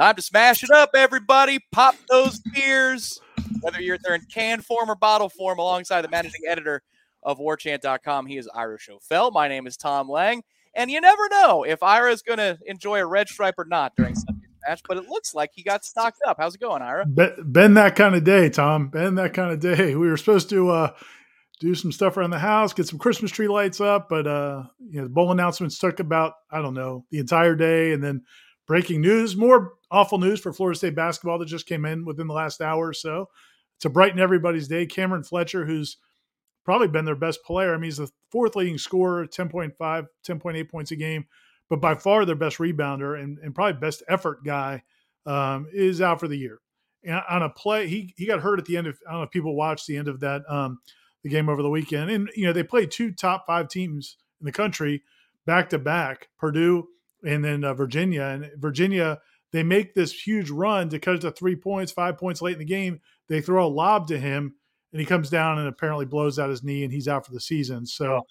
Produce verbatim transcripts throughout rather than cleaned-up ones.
Time to smash it up, everybody. Pop those beers. Whether you're there in canned form or bottle form, alongside the managing editor of war chant dot com, he is Ira Schoffel. My name is Tom Lang. And you never know if Ira is going to enjoy a red stripe or not during Sunday's match, but it looks like he got stocked up. How's it going, Ira? Been that kind of day, Tom. Been that kind of day. We were supposed to uh, do some stuff around the house, get some Christmas tree lights up, but uh, you know, the bowl announcements took about, I don't know, the entire day. And then breaking news, more awful news for Florida State basketball that just came in within the last hour or so to brighten everybody's day. Cameron Fletcher, who's probably been their best player. I mean, he's the fourth leading scorer, ten point five, ten point eight points a game, but by far their best rebounder and, and probably best effort guy um, is out for the year. And on a play, he he got hurt at the end of, I don't know if people watched the end of that, um, the game over the weekend. And, you know, they played two top five teams in the country back to back, Purdue and then uh, Virginia. And Virginia, they make this huge run to cut it to three points, five points late in the game. They throw a lob to him, and he comes down and apparently blows out his knee, and he's out for the season. So,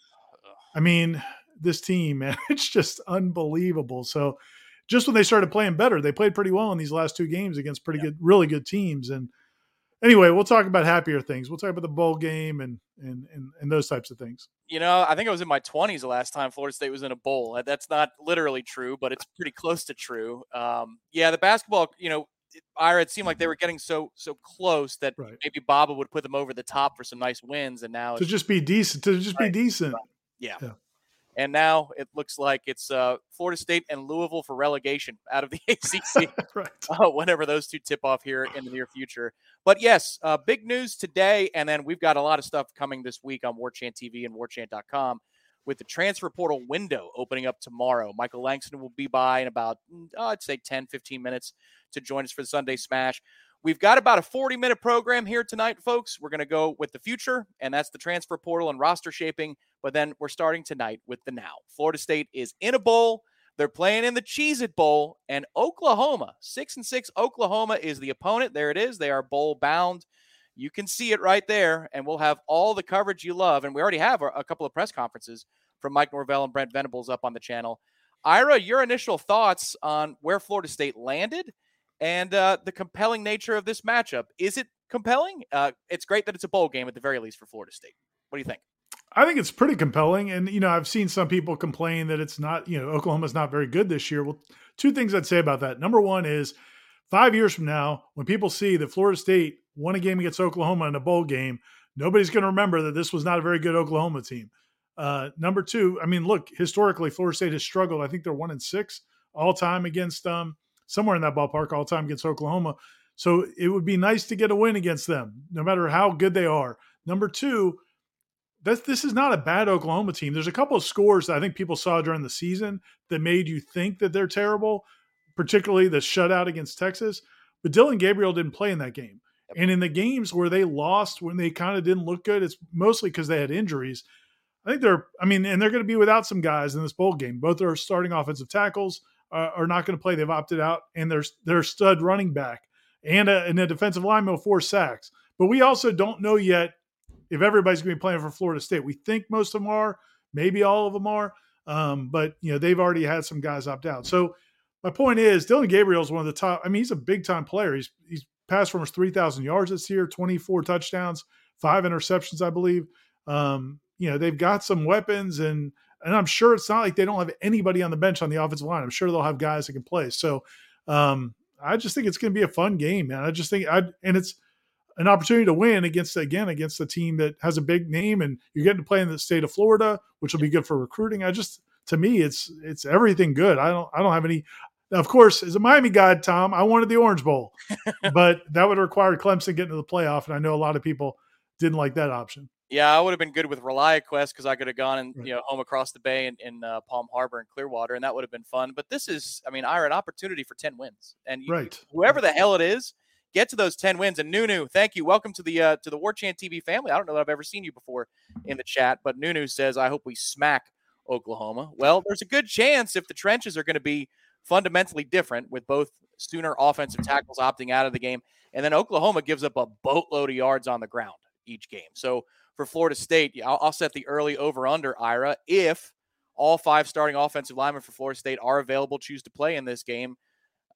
I mean, this team, man, it's just unbelievable. So just when they started playing better, they played pretty well in these last two games against pretty yeah. good, really good teams. And anyway, we'll talk about happier things. We'll talk about the bowl game and, and, and, and those types of things. You know, I think I was in my twenties the last time Florida State was in a bowl. That's not literally true, but it's pretty close to true. Um, yeah, the basketball, you know, Ira, it seemed like they were getting so so close that right. maybe Baba would put them over the top for some nice wins, and now to just be decent, to just right. be decent, yeah. yeah. And now it looks like it's uh, Florida State and Louisville for relegation out of the A C C. right. uh, whenever those two tip off here in the near future. But yes, uh, big news today, and then we've got a lot of stuff coming this week on Warchant T V and war chant dot com. With the transfer portal window opening up tomorrow. Michael Langston will be by in about, oh, I'd say ten, fifteen minutes to join us for the Sunday Smash. We've got about a forty-minute program here tonight, folks. We're going to go with the future, and that's the transfer portal and roster shaping. But then we're starting tonight with the now. Florida State is in a bowl. They're playing in the Cheez-It Bowl, and Oklahoma, six and six Oklahoma is the opponent. There it is. They are bowl bound. You can see it right there, and we'll have all the coverage you love. And we already have a, a couple of press conferences from Mike Norvell and Brent Venables up on the channel. Ira, your initial thoughts on where Florida State landed and uh, the compelling nature of this matchup. Is it compelling? Uh, it's great that it's a bowl game at the very least for Florida State. What do you think? I think it's pretty compelling. And, you know, I've seen some people complain that it's not, you know, Oklahoma's not very good this year. Well, two things I'd say about that. Number one is five years from now, when people see that Florida State won a game against Oklahoma in a bowl game, nobody's going to remember that this was not a very good Oklahoma team. Uh, number two, I mean, look, historically, Florida State has struggled. I think they're one and six all time against um, somewhere in that ballpark, all time against Oklahoma. So it would be nice to get a win against them, no matter how good they are. Number two, that's, this is not a bad Oklahoma team. There's a couple of scores that I think people saw during the season that made you think that they're terrible, particularly the shutout against Texas. But Dylan Gabriel didn't play in that game. And in the games where they lost, when they kind of didn't look good, it's mostly because they had injuries. I think they're, I mean, and they're going to be without some guys in this bowl game. Both their starting offensive tackles uh, are not going to play. They've opted out, and there's their stud running back and a, and a defensive lineman with four sacks. But we also don't know yet if everybody's going to be playing for Florida State. We think most of them are, maybe all of them are, um, but you know they've already had some guys opt out. So my point is, Dylan Gabriel is one of the top. I mean, he's a big time player. He's he's passed for almost three thousand yards this year, twenty-four touchdowns, five interceptions, I believe. Um, you know, they've got some weapons, and and I'm sure it's not like they don't have anybody on the bench on the offensive line. I'm sure they'll have guys that can play. So um, I just think it's going to be a fun game, man. I just think I and it's an opportunity to win against, again, against a team that has a big name, and you're getting to play in the state of Florida, which will be good for recruiting. I just, to me, it's it's everything good. I don't I don't have any. Of course, as a Miami guy, Tom, I wanted the Orange Bowl, but that would require Clemson getting to the playoff, and I know a lot of people didn't like that option. Yeah, I would have been good with ReliaQuest because I could have gone and right. you know home across the bay in, in uh, Palm Harbor and Clearwater, and that would have been fun. But this is, I mean, Ira, an opportunity for ten wins, and you, right. whoever the hell it is, get to those ten wins. And Nunu, thank you. Welcome to the uh, to the War Chant T V family. I don't know that I've ever seen you before in the chat, but Nunu says, I hope we smack Oklahoma. Well, there's a good chance if the trenches are going to be fundamentally different with both Sooner offensive tackles opting out of the game, and then Oklahoma gives up a boatload of yards on the ground each game. So for Florida State, I'll, I'll set the early over-under, Ira, if all five starting offensive linemen for Florida State are available, choose to play in this game.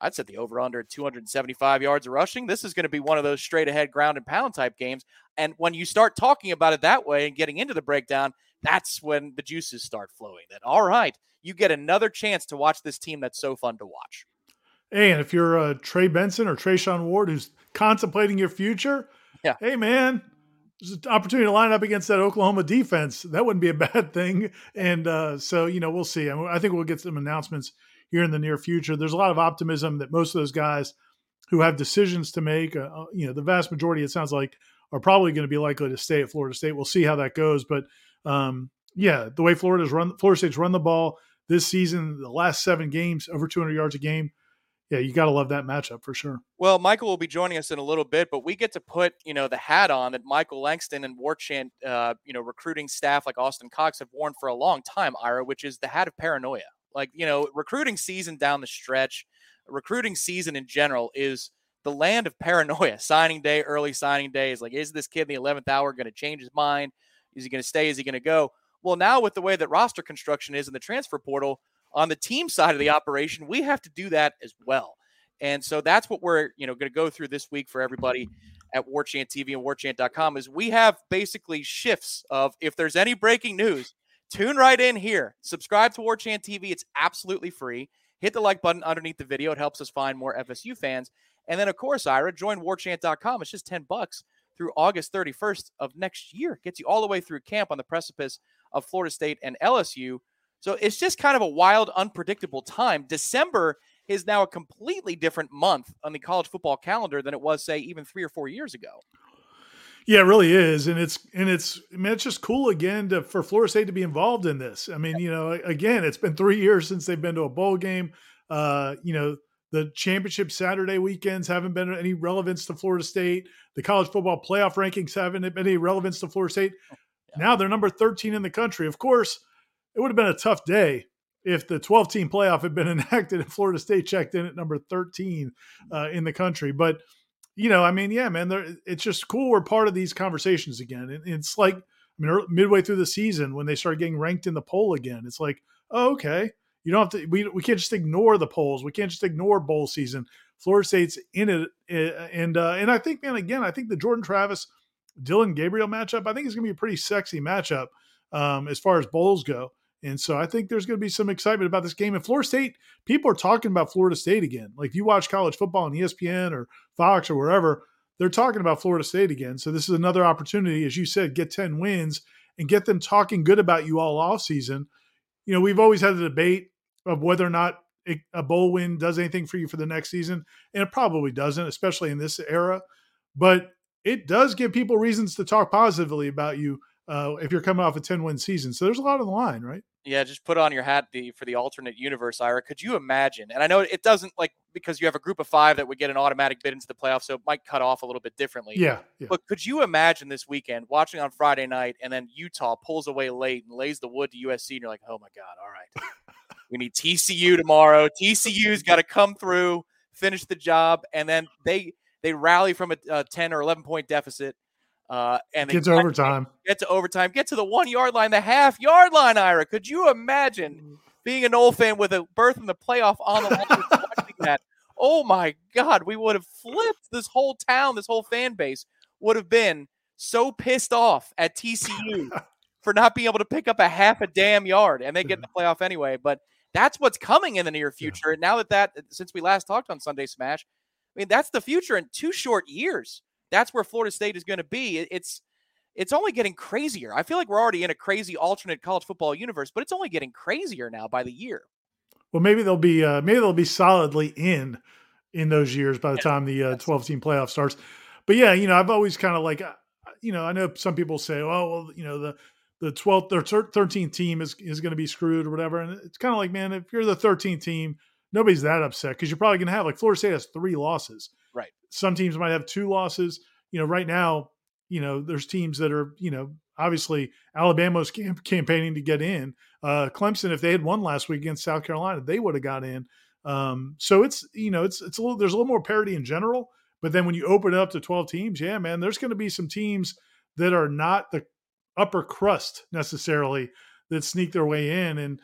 I'd set the over under at two hundred seventy-five yards of rushing. This is going to be one of those straight ahead ground and pound type games. And when you start talking about it that way and getting into the breakdown, that's when the juices start flowing. That, all right, you get another chance to watch this team that's so fun to watch. Hey, and if you're uh, Trey Benson or Trayshawn Ward who's contemplating your future, yeah. hey, man, there's an opportunity to line up against that Oklahoma defense. That wouldn't be a bad thing. And uh, so, you know, we'll see. I, mean, I think we'll get some announcements here in the near future. There's a lot of optimism that most of those guys who have decisions to make, uh, you know, the vast majority, it sounds like, are probably going to be likely to stay at Florida State. We'll see how that goes. But, um, yeah, the way Florida's run, Florida State's run the ball this season, the last seven games, over two hundred yards a game, yeah, you got to love that matchup for sure. Well, Michael will be joining us in a little bit, but we get to put, you know, the hat on that Michael Langston and Warchant, uh, you know, recruiting staff like Austin Cox have worn for a long time, Ira, which is the hat of paranoia. Like, you know, recruiting season down the stretch, recruiting season in general is the land of paranoia. Signing day, early signing day is like, is this kid in the eleventh hour going to change his mind? Is he going to stay? Is he going to go? Well, now with the way that roster construction is in the transfer portal, on the team side of the operation, we have to do that as well. And so that's what we're, you know, going to go through this week for everybody at Warchant T V and warchant dot com is we have basically shifts of if there's any breaking news, tune right in here. Subscribe to Warchant T V. It's absolutely free. Hit the like button underneath the video. It helps us find more F S U fans. And then, of course, Ira, join warchant dot com. It's just ten bucks through August thirty-first of next year. Gets you all the way through camp on the precipice of Florida State and L S U. So it's just kind of a wild, unpredictable time. December is now a completely different month on the college football calendar than it was, say, even three or four years ago. Yeah, it really is. And it's, and it's, I mean, it's just cool again to, for Florida State to be involved in this. I mean, you know, again, it's been three years since they've been to a bowl game. Uh, you know, the championship Saturday weekends haven't been any relevance to Florida State. The college football playoff rankings haven't been any relevance to Florida State. Yeah. Now they're number thirteen in the country. Of course, it would have been a tough day if the twelve-team playoff had been enacted and Florida State checked in at number thirteen uh, in the country. But, you know, I mean, yeah, man, it's just cool we're part of these conversations again. And it's like, I mean, midway through the season when they start getting ranked in the poll again, it's like, oh, okay. You don't have to, we, we can't just ignore the polls. We can't just ignore bowl season. Florida State's in it. And, uh, and I think, man, again, I think the Jordan Travis, Dylan Gabriel matchup, I think it's going to be a pretty sexy matchup um, as far as bowls go. And so I think there's going to be some excitement about this game. And Florida State, people are talking about Florida State again. Like if you watch college football on E S P N or Fox or wherever, they're talking about Florida State again. So this is another opportunity, as you said, get ten wins and get them talking good about you all off season. You know, we've always had the debate of whether or not it, a bowl win does anything for you for the next season. And it probably doesn't, especially in this era. But it does give people reasons to talk positively about you uh, if you're coming off a ten-win season. So there's a lot on the line, right? Yeah, just put on your hat the, for the alternate universe, Ira. Could you imagine? And I know it doesn't, like, because you have a group of five that would get an automatic bid into the playoffs, so it might cut off a little bit differently. Yeah, yeah. But could you imagine this weekend watching on Friday night and then Utah pulls away late and lays the wood to U S C, and you're like, oh, my God, all right. We need T C U tomorrow. T C U's got to come through, finish the job, and then they they rally from a, a ten or eleven-point deficit. Uh, and get to overtime. Get to overtime. Get to the one-yard line, the half-yard line, Ira. Could you imagine being a Noel fan with a berth in the playoff on the line watching that? Oh, my God. We would have flipped this whole town, this whole fan base would have been so pissed off at T C U for not being able to pick up a half a damn yard, and they get in the playoff anyway. But that's what's coming in the near future. And now that that, since we last talked on Sunday Smash, I mean, that's the future in two short years. That's where Florida State is going to be. It's it's only getting crazier. I feel like we're already in a crazy alternate college football universe, but it's only getting crazier now by the year. Well, maybe they'll be uh, maybe they'll be solidly in in those years by the time the uh, twelve-team playoff starts. But yeah, you know, I've always kind of like, you know, I know some people say, oh, well, you know, the the twelfth or thirteenth team is is going to be screwed or whatever, and it's kind of like, man, if you're the thirteenth team, nobody's that upset because you're probably going to have, like, Florida State has three losses. Right. Some teams might have two losses. You know, right now, you know, there's teams that are, you know, obviously Alabama's camp- campaigning to get in. Uh, Clemson, if they had won last week against South Carolina, they would have got in. Um, so it's, you know, it's, it's a little, there's a little more parity in general, but then when you open it up to twelve teams, yeah, man, there's going to be some teams that are not the upper crust necessarily that sneak their way in. And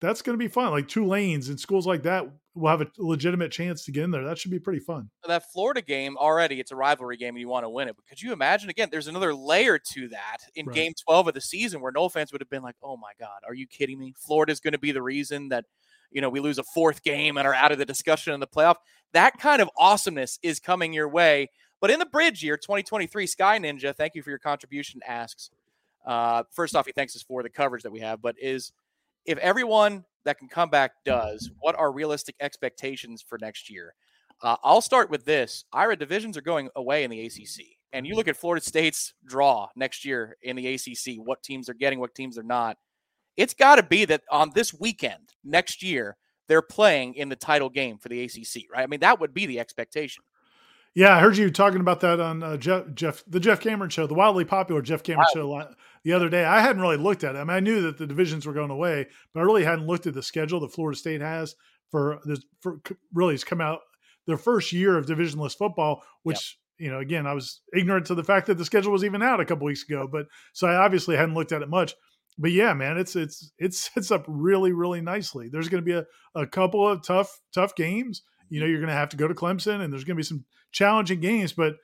that's going to be fun. Like Tulane's and schools like that will have a legitimate chance to get in there. That should be pretty fun. That Florida game already, it's a rivalry game and you want to win it. But could you imagine, again, there's another layer to that in Right. game twelve of the season where Nole fans would have been like, oh my God, are you kidding me? Florida's going to be the reason that, you know, we lose a fourth game and are out of the discussion in the playoff. That kind of awesomeness is coming your way. But in the bridge year, twenty twenty-three, Sky Ninja, thank you for your contribution, asks, uh, first off, he thanks us for the coverage that we have, but is, if everyone that can come back does, what are realistic expectations for next year? Uh, I'll start with this. Ira, divisions are going away in the A C C. And you look at Florida State's draw next year in the A C C, what teams are getting, what teams are not. It's got to be that on this weekend next year, they're playing in the title game for the A C C, right? I mean, that would be the expectation. Yeah, I heard you talking about that on uh, Jeff, Jeff, the Jeff Cameron show, the wildly popular Jeff Cameron wow. show the other day. I hadn't really looked at it. I mean, I knew that the divisions were going away, but I really hadn't looked at the schedule that Florida State has for this. For really, it's come out their first year of divisionless football, which yep. you know, again, I was ignorant to the fact that the schedule was even out a couple weeks ago. But so I obviously hadn't looked at it much. But yeah, man, it's it's it sets up really, really nicely. There's going to be a, a couple of tough, tough games. You know, you're going to have to go to Clemson, and there's going to be some challenging games. But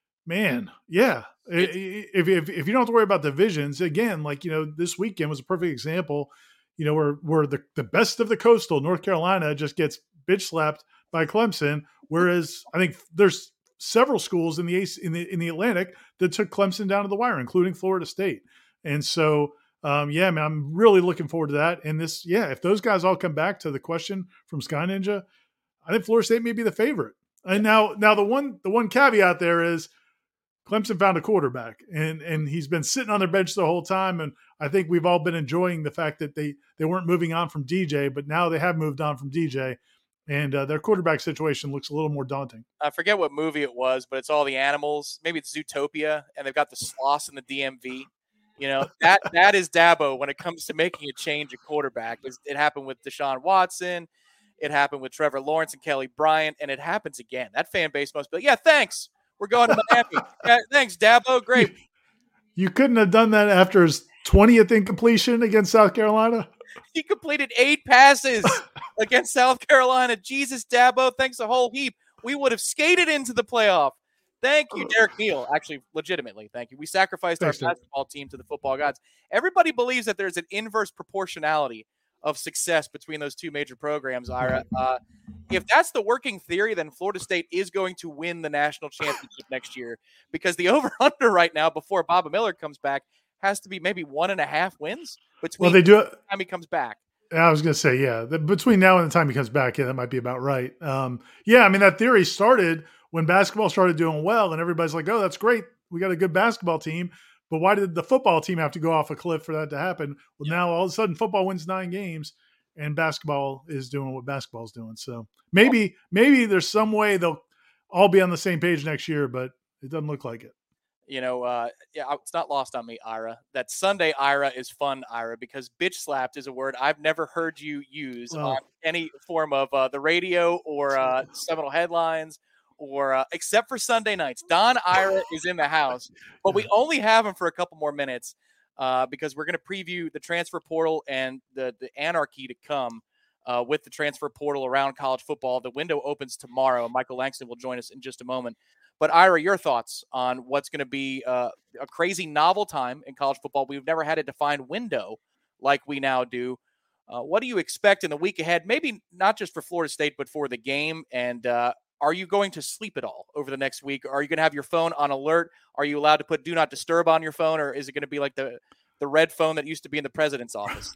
man, yeah, if, if if you don't have to worry about divisions, again, like you know, this weekend was a perfect example. You know, where where the the best of the Coastal, North Carolina, just gets bitch slapped by Clemson, whereas I think there's several schools in the in the in the Atlantic that took Clemson down to the wire, including Florida State. And so, um, yeah, man, I'm really looking forward to that. And this, yeah, if those guys all come back to the question from Sky Ninja, I think Florida State may be the favorite. And now, now the one the one caveat there is Clemson found a quarterback, and and he's been sitting on their bench the whole time. And I think we've all been enjoying the fact that they they weren't moving on from D J, but now they have moved on from D J. And uh, their quarterback situation looks a little more daunting. I forget what movie it was, but it's all the animals. Maybe it's Zootopia, and they've got the sloths in the D M V. You know, that that is Dabo when it comes to making a change at quarterback. It happened with Deshaun Watson. It happened with Trevor Lawrence and Kelly Bryant, and it happens again. That fan base must be like, yeah, thanks. We're going to Miami. Yeah, thanks, Dabo. Great. You, you couldn't have done that after his twentieth incompletion against South Carolina? He completed eight passes against South Carolina. Jesus, Dabo, thanks a whole heap. We would have skated into the playoff. Thank you, Derek Neal. Actually, legitimately, thank you. We sacrificed Thanks, our basketball team to the football gods. Everybody believes that there's an inverse proportionality of success between those two major programs, Ira. Uh, if that's the working theory, then Florida State is going to win the national championship next year, because the over-under right now before Bob Miller comes back has to be maybe one and a half wins between well, they do it. the time he comes back. I was going to say, yeah, the, between now and the time he comes back, yeah, that might be about right. Um, yeah, I mean, that theory started when basketball started doing well, and everybody's like, oh, that's great. We got a good basketball team. But why did the football team have to go off a cliff for that to happen? Well, yeah. Now all of a sudden football wins nine games and basketball is doing what basketball is doing. So maybe, maybe there's some way they'll all be on the same page next year, but it doesn't look like it. You know, uh, yeah, it's not lost on me, Ira, that Sunday Ira is fun, Ira, because bitch slapped is a word I've never heard you use well, on any form of uh, the radio or uh, Seminole Headlines or uh, except for Sunday nights. Don Ira is in the house, but we only have him for a couple more minutes uh, because we're going to preview the transfer portal and the, the anarchy to come uh, with the transfer portal around college football. The window opens tomorrow, and Michael Langston will join us in just a moment. But Ira, your thoughts on what's going to be uh, a crazy novel time in college football? We've never had a defined window like we now do. Uh, what do you expect in the week ahead? Maybe not just for Florida State, but for the game. And uh, are you going to sleep at all over the next week? Are you going to have your phone on alert? Are you allowed to put do not disturb on your phone? Or is it going to be like the, the red phone that used to be in the president's office?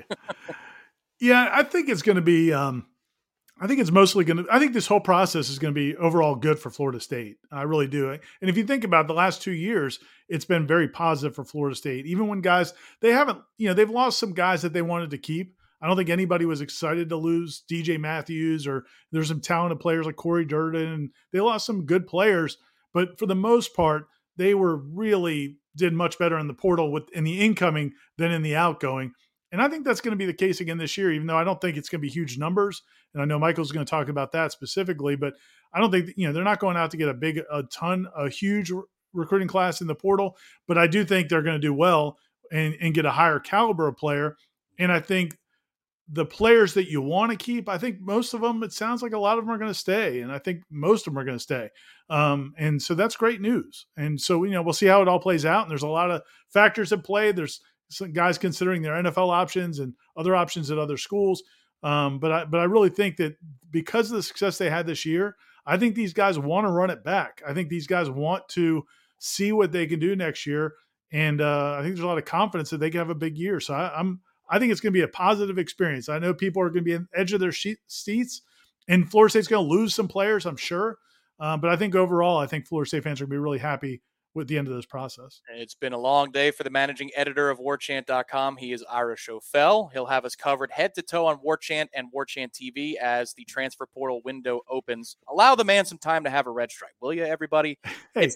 Yeah, I think it's going to be um... – I think it's mostly going to, I think this whole process is going to be overall good for Florida State. I really do. And if you think about the last two years, it's been very positive for Florida State. Even when guys, they haven't, you know, they've lost some guys that they wanted to keep. I don't think anybody was excited to lose D J Matthews, or there's some talented players like Corey Durden, and they lost some good players. But for the most part, they were really did much better in the portal with in the incoming than in the outgoing. And I think that's going to be the case again this year, even though I don't think it's going to be huge numbers. And I know Michael's going to talk about that specifically, but I don't think, you know, they're not going out to get a big, a ton, a huge re- recruiting class in the portal, but I do think they're going to do well and, and get a higher caliber of player. And I think the players that you want to keep, I think most of them, it sounds like a lot of them are going to stay. And I think most of them are going to stay. Um, and so that's great news. And so, you know, we'll see how it all plays out. And there's a lot of factors at play. There's some guys considering their N F L options and other options at other schools. Um, but I, but I really think that because of the success they had this year, I think these guys want to run it back. I think these guys want to see what they can do next year. And uh, I think there's a lot of confidence that they can have a big year. So I, I'm, I think it's going to be a positive experience. I know people are going to be on the edge of their seats, and Florida State's going to lose some players, I'm sure. Um, but I think overall, I think Florida State fans are going to be really happy with the end of this process. It's been a long day for the managing editor of war chant dot com. He is Ira Schoffel. He'll have us covered head to toe on Warchant and Warchant T V as the transfer portal window opens. Allow the man some time to have a red stripe, will you, everybody? Hey,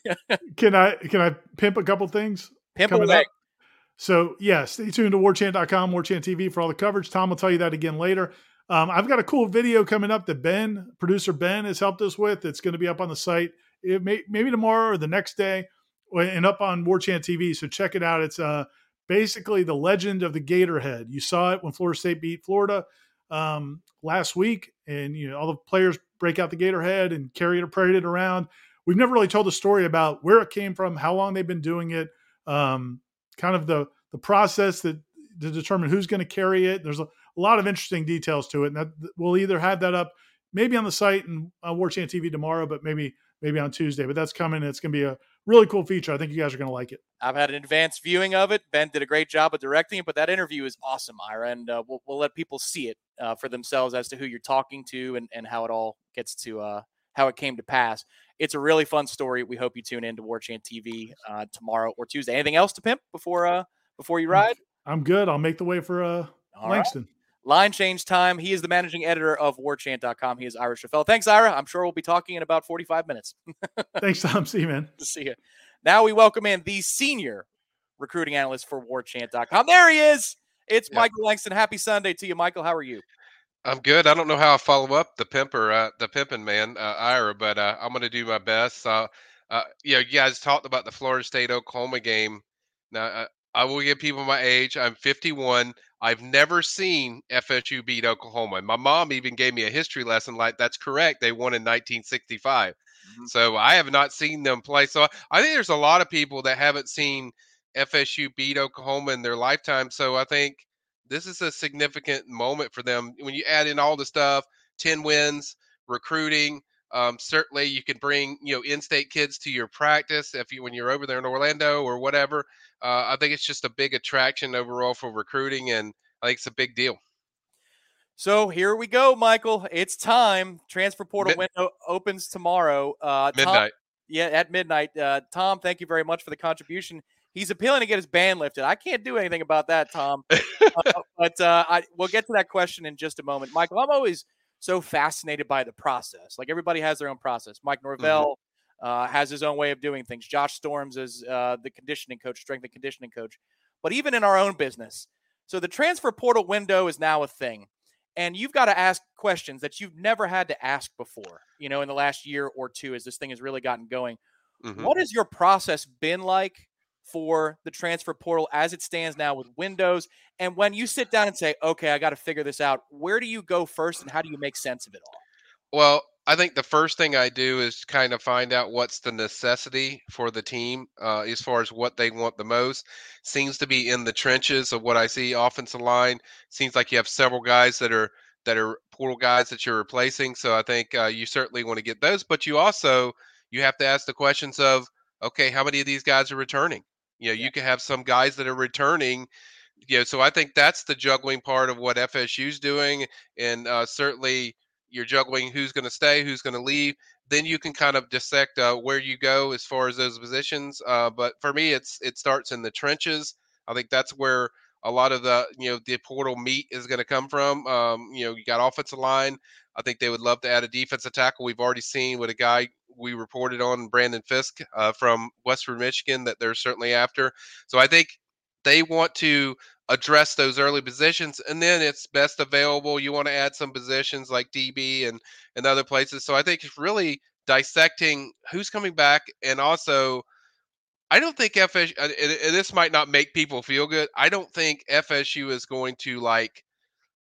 can I can I pimp a couple things? Pimp away. Up? So, yeah, stay tuned to Warchant dot com, Warchant T V for all the coverage. Tom will tell you that again later. Um, I've got a cool video coming up that Ben, producer Ben, has helped us with. It's going to be up on the site it may, maybe tomorrow or the next day and up on Warchant T V. So check it out. It's uh, basically the legend of the Gatorhead. You saw it when Florida State beat Florida um, last week, and you know all the players break out the Gatorhead and carry it or parade it around. We've never really told the story about where it came from, how long they've been doing it, um, kind of the the process that to determine who's going to carry it. There's a, a lot of interesting details to it, and that we'll either have that up maybe on the site and on Warchant T V tomorrow, but maybe maybe on Tuesday. But that's coming. It's going to be a really cool feature. I think you guys are going to like it. I've had an advanced viewing of it. Ben did a great job of directing it, but that interview is awesome, Ira, and uh, we'll we'll let people see it uh, for themselves as to who you're talking to and, and how it all gets to uh, how it came to pass. It's a really fun story. We hope you tune in to Warchant T V uh, tomorrow or Tuesday. Anything else to pimp before uh, before you ride? I'm good. I'll make the way for uh, Langston. Right. Line change time. He is the managing editor of Warchant dot com. He is Ira Schoffel. Thanks, Ira. I'm sure we'll be talking in about forty-five minutes. Thanks, Tom. See you, man. See you. Now we welcome in the senior recruiting analyst for Warchant dot com. There he is. It's yep. Michael Langston. Happy Sunday to you, Michael. How are you? I'm good. I don't know how I follow up the pimper, uh, the pimping man, uh, Ira, but uh, I'm going to do my best. Uh, uh, you know, you guys talked about the Florida State Oklahoma game. Now, uh, I will give people my age. I'm fifty-one. I've never seen F S U beat Oklahoma. My mom even gave me a history lesson like, that's correct. They won in nineteen sixty-five. Mm-hmm. So I have not seen them play. So I think there's a lot of people that haven't seen F S U beat Oklahoma in their lifetime. So I think this is a significant moment for them. When you add in all the stuff, ten wins, recruiting, um, certainly you can bring, you know, in-state kids to your practice if you when you're over there in Orlando or whatever. Uh, I think it's just a big attraction overall for recruiting, and I think it's a big deal. So here we go, Michael. It's time. Transfer portal Mid- window opens tomorrow. Uh, midnight. Tom, yeah, at midnight. Uh, Tom, thank you very much for the contribution. He's appealing to get his ban lifted. I can't do anything about that, Tom. uh, but uh, I, we'll get to that question in just a moment. Michael, I'm always so fascinated by the process. Like everybody has their own process. Mike Norvell mm-hmm. uh, has his own way of doing things. Josh Storms is uh, the conditioning coach, strength and conditioning coach. But even in our own business, so the transfer portal window is now a thing. And you've got to ask questions that you've never had to ask before, you know, in the last year or two as this thing has really gotten going. Mm-hmm. What has your process been like for the transfer portal as it stands now with windows? And when you sit down and say, okay, I got to figure this out, where do you go first and how do you make sense of it all? Well, I think the first thing I do is kind of find out what's the necessity for the team uh, as far as what they want the most. Seems to be in the trenches of what I see. Offensive line seems like you have several guys that are that are portal guys that you're replacing. So I think uh, you certainly want to get those. But you also you have to ask the questions of, okay, how many of these guys are returning? You know, you can have some guys that are returning. You know, so I think that's the juggling part of what F S U's doing, and uh, certainly. You're juggling who's going to stay, who's going to leave. Then you can kind of dissect uh, where you go as far as those positions. Uh, but for me, it's it starts in the trenches. I think that's where a lot of the you know the portal meat is going to come from. Um, you know, you got offensive line. I think they would love to add a defensive tackle. We've already seen with a guy we reported on, Brandon Fisk uh, from Western Michigan, that they're certainly after. So I think they want to address those early positions, and then it's best available. You want to add some positions like D B and, and other places. So I think it's really dissecting who's coming back. And also, I don't think F S U, and this might not make people feel good, I don't think F S U is going to like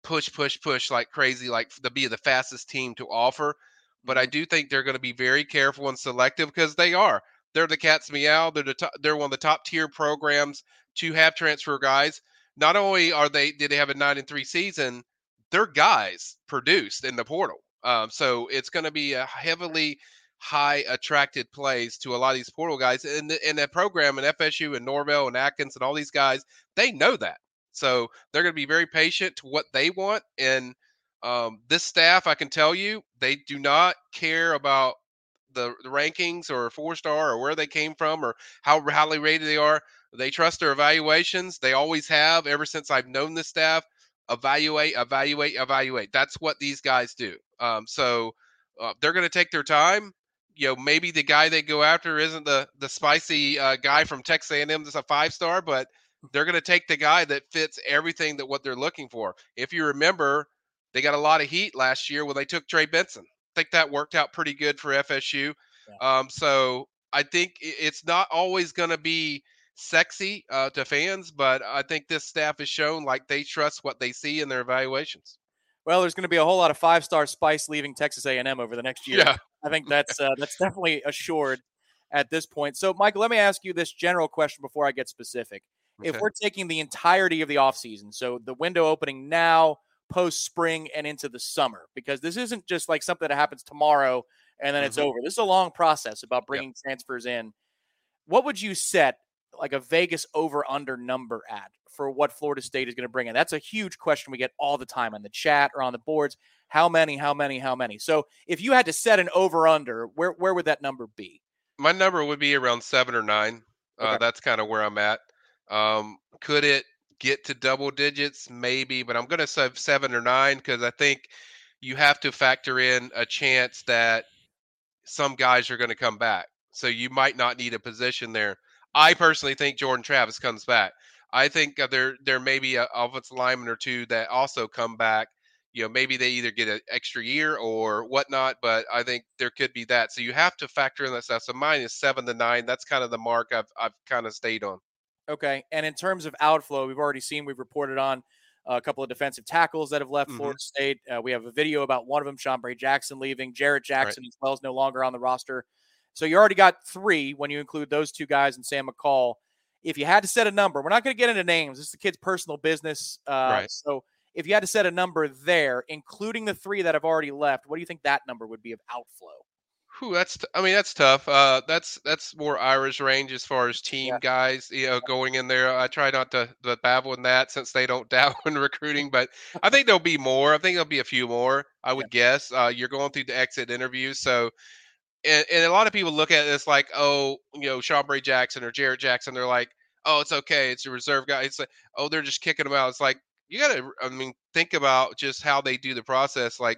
push, push, push like crazy, like to be the fastest team to offer. But I Mhm. do think they're going to be very careful and selective because they are. They're the cat's meow. They're the top, they're one of the top tier programs to have transfer guys. Not only are they did they have a nine and three season, their guys produced in the portal. Um, so it's going to be a heavily high attracted plays to a lot of these portal guys in the in that program, and F S U and Norvell and Atkins and all these guys. They know that, so they're going to be very patient to what they want. And um, this staff, I can tell you, they do not care about the, the rankings or four star or where they came from or how highly rated they are. They trust their evaluations. They always have ever since I've known this staff. Evaluate, evaluate, evaluate. That's what these guys do. Um, so uh, they're going to take their time. You know, maybe the guy they go after isn't the the spicy uh, guy from Texas A and M that's a five star, but they're going to take the guy that fits everything that what they're looking for. If you remember, they got a lot of heat last year when they took Trey Benson. I think that worked out pretty good for F S U. Yeah. Um, so I think it's not always going to be sexy uh, to fans, but I think this staff has shown like they trust what they see in their evaluations. Well, there's going to be a whole lot of five-star spice leaving Texas A and M over the next year. Yeah. I think that's uh, that's definitely assured at this point. So, Michael, let me ask you this general question before I get specific. Okay. If we're taking the entirety of the offseason, so the window opening now, post-spring, and into the summer, because this isn't just like something that happens tomorrow and then mm-hmm. it's over. This is a long process about bringing yep. transfers in. What would you set like a Vegas over-under number at for what Florida State is going to bring in? That's a huge question we get all the time in the chat or on the boards. How many, how many, how many? So if you had to set an over-under, where where would that number be? My number would be around seven or nine. Okay. Uh, that's kind of where I'm at. Um, could it get to double digits? Maybe, but I'm going to say seven or nine because I think you have to factor in a chance that some guys are going to come back. So you might not need a position there. I personally think Jordan Travis comes back. I think uh, there there may be an offensive lineman or two that also come back. You know, maybe they either get an extra year or whatnot, but I think there could be that. So you have to factor in that stuff. So mine is seven to nine. That's kind of the mark I've I've kind of stayed on. Okay. And in terms of outflow, we've already seen, we've reported on a couple of defensive tackles that have left mm-hmm. Florida State. Uh, we have a video about one of them, Chambray Jackson, leaving. Jarrett Jackson right. as well is no longer on the roster. So you already got three when you include those two guys and Sam McCall. If you had to set a number, we're not going to get into names. This is the kid's personal business. Uh, right. So if you had to set a number there, including the three that have already left, what do you think that number would be of outflow? Whew, that's t- I mean that's tough. Uh, that's that's more Ira's range as far as team yeah. guys, you know, going in there. I try not to, to babble in that since they don't dabble in recruiting, but I think there'll be more. I think there'll be a few more. I would yeah. guess. Uh, you're going through the exit interviews, so and, and a lot of people look at this like, oh, you know, Chambray Jackson or Jarrett Jackson. They're like, oh, it's okay, it's a reserve guy. It's like, oh, they're just kicking him out. It's like you got to, I mean, think about just how they do the process, like.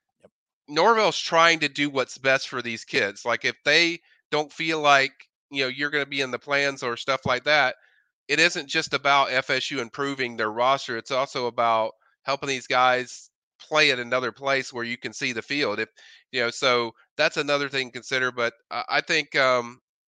Norvell's trying to do what's best for these kids. Like if they don't feel like, you know, you're going to be in the plans or stuff like that, it isn't just about F S U improving their roster. It's also about helping these guys play at another place where you can see the field. If, you know, so that's another thing to consider. But I, I think, um,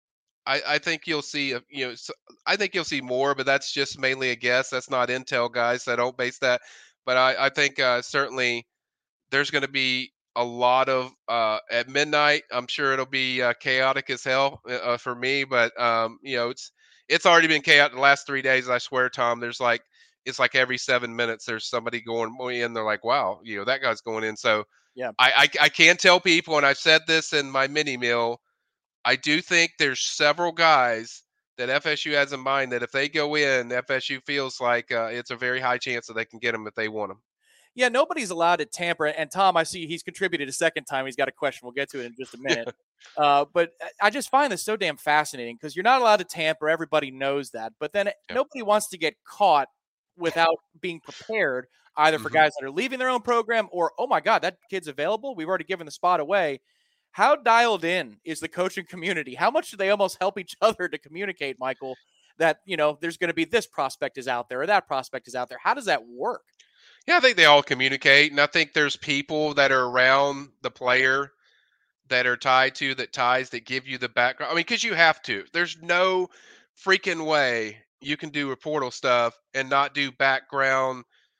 I, I think you'll see, a, you know, so I think you'll see more, but that's just mainly a guess. That's not intel, guys. So I don't base that. But I, I think uh, certainly there's going to be a lot of uh, at midnight. I'm sure it'll be uh, chaotic as hell uh, for me, but um, you know, it's it's already been chaotic the last three days. I swear, Tom. There's like it's like every seven minutes there's somebody going in. They're like, wow, you know, that guy's going in. So yeah, I I, I can tell people, and I've said this in my mini meal. I do think there's several guys that F S U has in mind that if they go in, F S U feels like uh, it's a very high chance that they can get them if they want them. Yeah, nobody's allowed to tamper. And Tom, I see he's contributed a second time. He's got a question. We'll get to it in just a minute. uh, but I just find this so damn fascinating because you're not allowed to tamper. Everybody knows that. But then yep. nobody wants to get caught without being prepared, either for mm-hmm. guys that are leaving their own program or, oh, my God, that kid's available. We've already given the spot away. How dialed in is the coaching community? How much do they almost help each other to communicate, Michael, that, you know, there's going to be this prospect is out there or that prospect is out there? How does that work? Yeah, I think they all communicate, and I think there's people that are around the player that are tied to that ties that give you the background. I mean, because you have to. There's no freaking way you can do portal stuff and not do background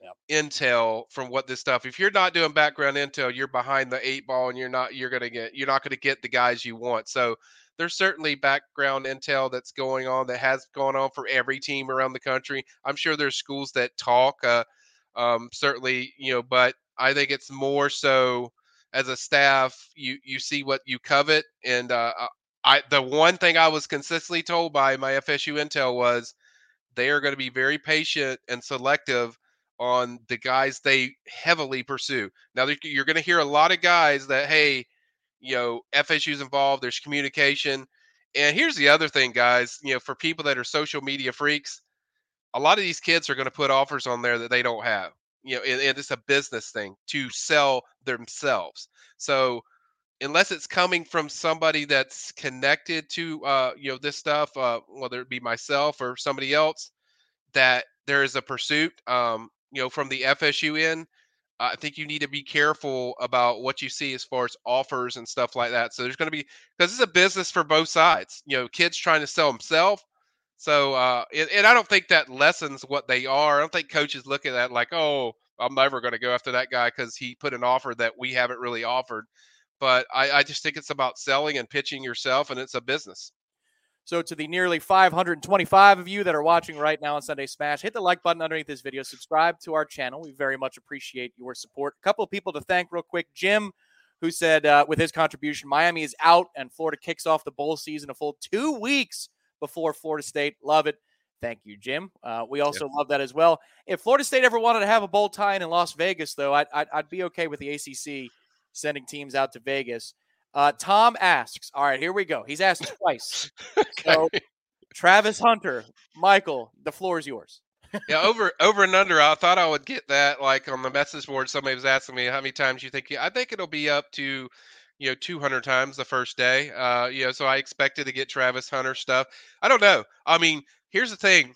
intel from what this stuff. If you're not doing background intel, you're behind the eight ball, and you're not you're gonna get you're not gonna get the guys you want. So there's certainly background intel that's going on that has gone on for every team around the country. I'm sure there's schools that talk, uh, um, certainly, you know, but I think it's more so as a staff, you you see what you covet, and uh, I the one thing I was consistently told by my F S U intel was they are going to be very patient and selective on the guys they heavily pursue. Now, you're going to hear a lot of guys that, hey, you know, F S U's involved, there's communication. And here's the other thing, guys, you know, for people that are social media freaks, a lot of these kids are going to put offers on there that they don't have, you know, and, and it's a business thing to sell themselves. So unless it's coming from somebody that's connected to, uh, you know, this stuff, uh, whether it be myself or somebody else, that there is a pursuit, um, you know, from the F S U end, I think you need to be careful about what you see as far as offers and stuff like that. So there's going to be, because it's a business for both sides, you know, kids trying to sell themselves. So, uh, and, and I don't think that lessens what they are. I don't think coaches look at that like, oh, I'm never going to go after that guy because he put an offer that we haven't really offered. But I, I just think it's about selling and pitching yourself, and it's a business. So to the nearly five hundred twenty-five of you that are watching right now on Sunday Smash, hit the like button underneath this video. Subscribe to our channel. We very much appreciate your support. A couple of people to thank real quick. Jim, who said uh, with his contribution, Miami is out and Florida kicks off the bowl season a full two weeks before Florida State. Love it. Thank you, Jim. Uh, we also yep. love that as well. If Florida State ever wanted to have a bowl tie-in in Las Vegas, though, I'd, I'd, I'd be okay with the A C C sending teams out to Vegas. Uh, Tom asks, all right, here we go. He's asked twice. Okay. So, Travis Hunter, Michael, the floor is yours. yeah, over over and under, I thought I would get that, like on the message board, somebody was asking me how many times you think. I think it'll be up to, you know, two hundred times the first day. Uh, you know, so I expected to get Travis Hunter stuff. I don't know. I mean, here's the thing.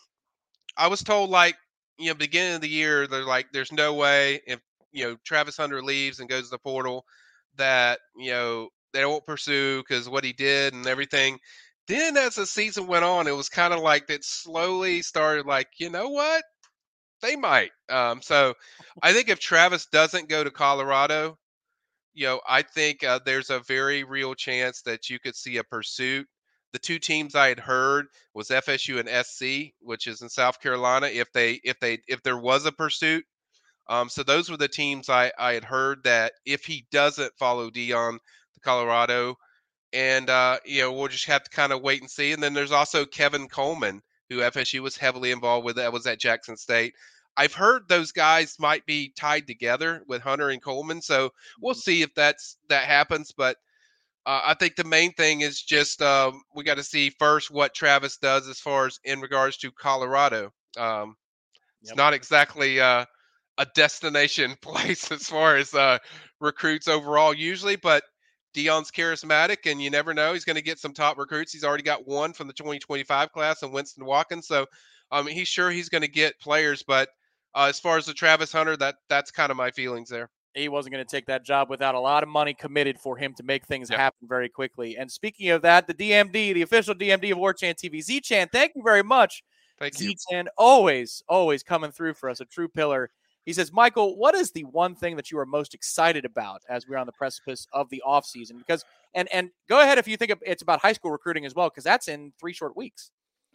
I was told, like, you know, beginning of the year, they're like, there's no way if, you know, Travis Hunter leaves and goes to the portal that, you know, they won't pursue because what he did and everything. Then as the season went on, it was kind of like that slowly started like, you know what? They might. Um, so I think if Travis doesn't go to Colorado, you know, I think uh, there's a very real chance that you could see a pursuit. The two teams I had heard was F S U and S C, which is in South Carolina. If they, if they, if there was a pursuit, um, so those were the teams I, I had heard that if he doesn't follow Deion to Colorado, and uh, you know, we'll just have to kind of wait and see. And then there's also Kevin Coleman, who F S U was heavily involved with. That was at Jackson State. I've heard those guys might be tied together with Hunter and Coleman, so we'll see if that's that happens. But uh, I think the main thing is just um, we got to see first what Travis does as far as in regards to Colorado. Um, it's yep. not exactly uh, a destination place as far as uh, recruits overall usually, but Deion's charismatic, and you never know. He's going to get some top recruits. He's already got one from the twenty twenty-five class in Winston Watkins, so um, he's sure he's going to get players. But uh, as far as the Travis Hunter, that that's kind of my feelings there. He wasn't going to take that job without a lot of money committed for him to make things yep. happen very quickly. And speaking of that, the D M D, the official D M D of Warchant T V, Z-Chan, thank you very much. Thank Z-Chan, you. Z-Chan, always, always coming through for us, a true pillar. He says, Michael, what is the one thing that you are most excited about as we're on the precipice of the offseason? Because, and and go ahead if you think it's about high school recruiting as well, because that's in three short weeks.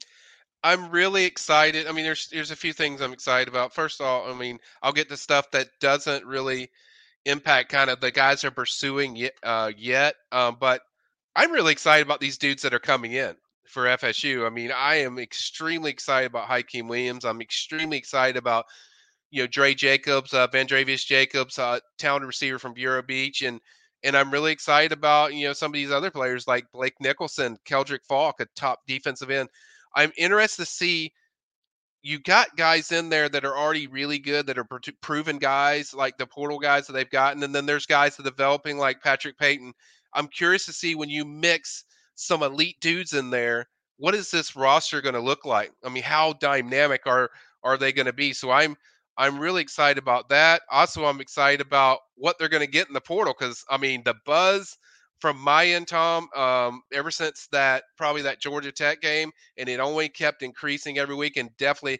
I'm really excited. I mean, there's there's a few things I'm excited about. First of all, I mean, I'll get to stuff that doesn't really impact kind of the guys are pursuing yet, uh, yet. Um, but I'm really excited about these dudes that are coming in for F S U. I mean, I am extremely excited about Hakeem Williams. I'm extremely excited about, you know, Dre Jacobs, uh, Vandrevius Jacobs, uh, talented receiver from Bureau Beach. And and I'm really excited about, you know, some of these other players like Blake Nicholson, Keldrick Falk, a top defensive end. I'm interested to see, you got guys in there that are already really good, that are pr- proven guys, like the portal guys that they've gotten. And then there's guys that are developing like Patrick Payton. I'm curious to see when you mix some elite dudes in there, what is this roster going to look like? I mean, how dynamic are are they going to be? So I'm I'm really excited about that. Also, I'm excited about what they're going to get in the portal because, I mean, the buzz from my end, Tom, um, ever since that, probably that Georgia Tech game, and it only kept increasing every week, and definitely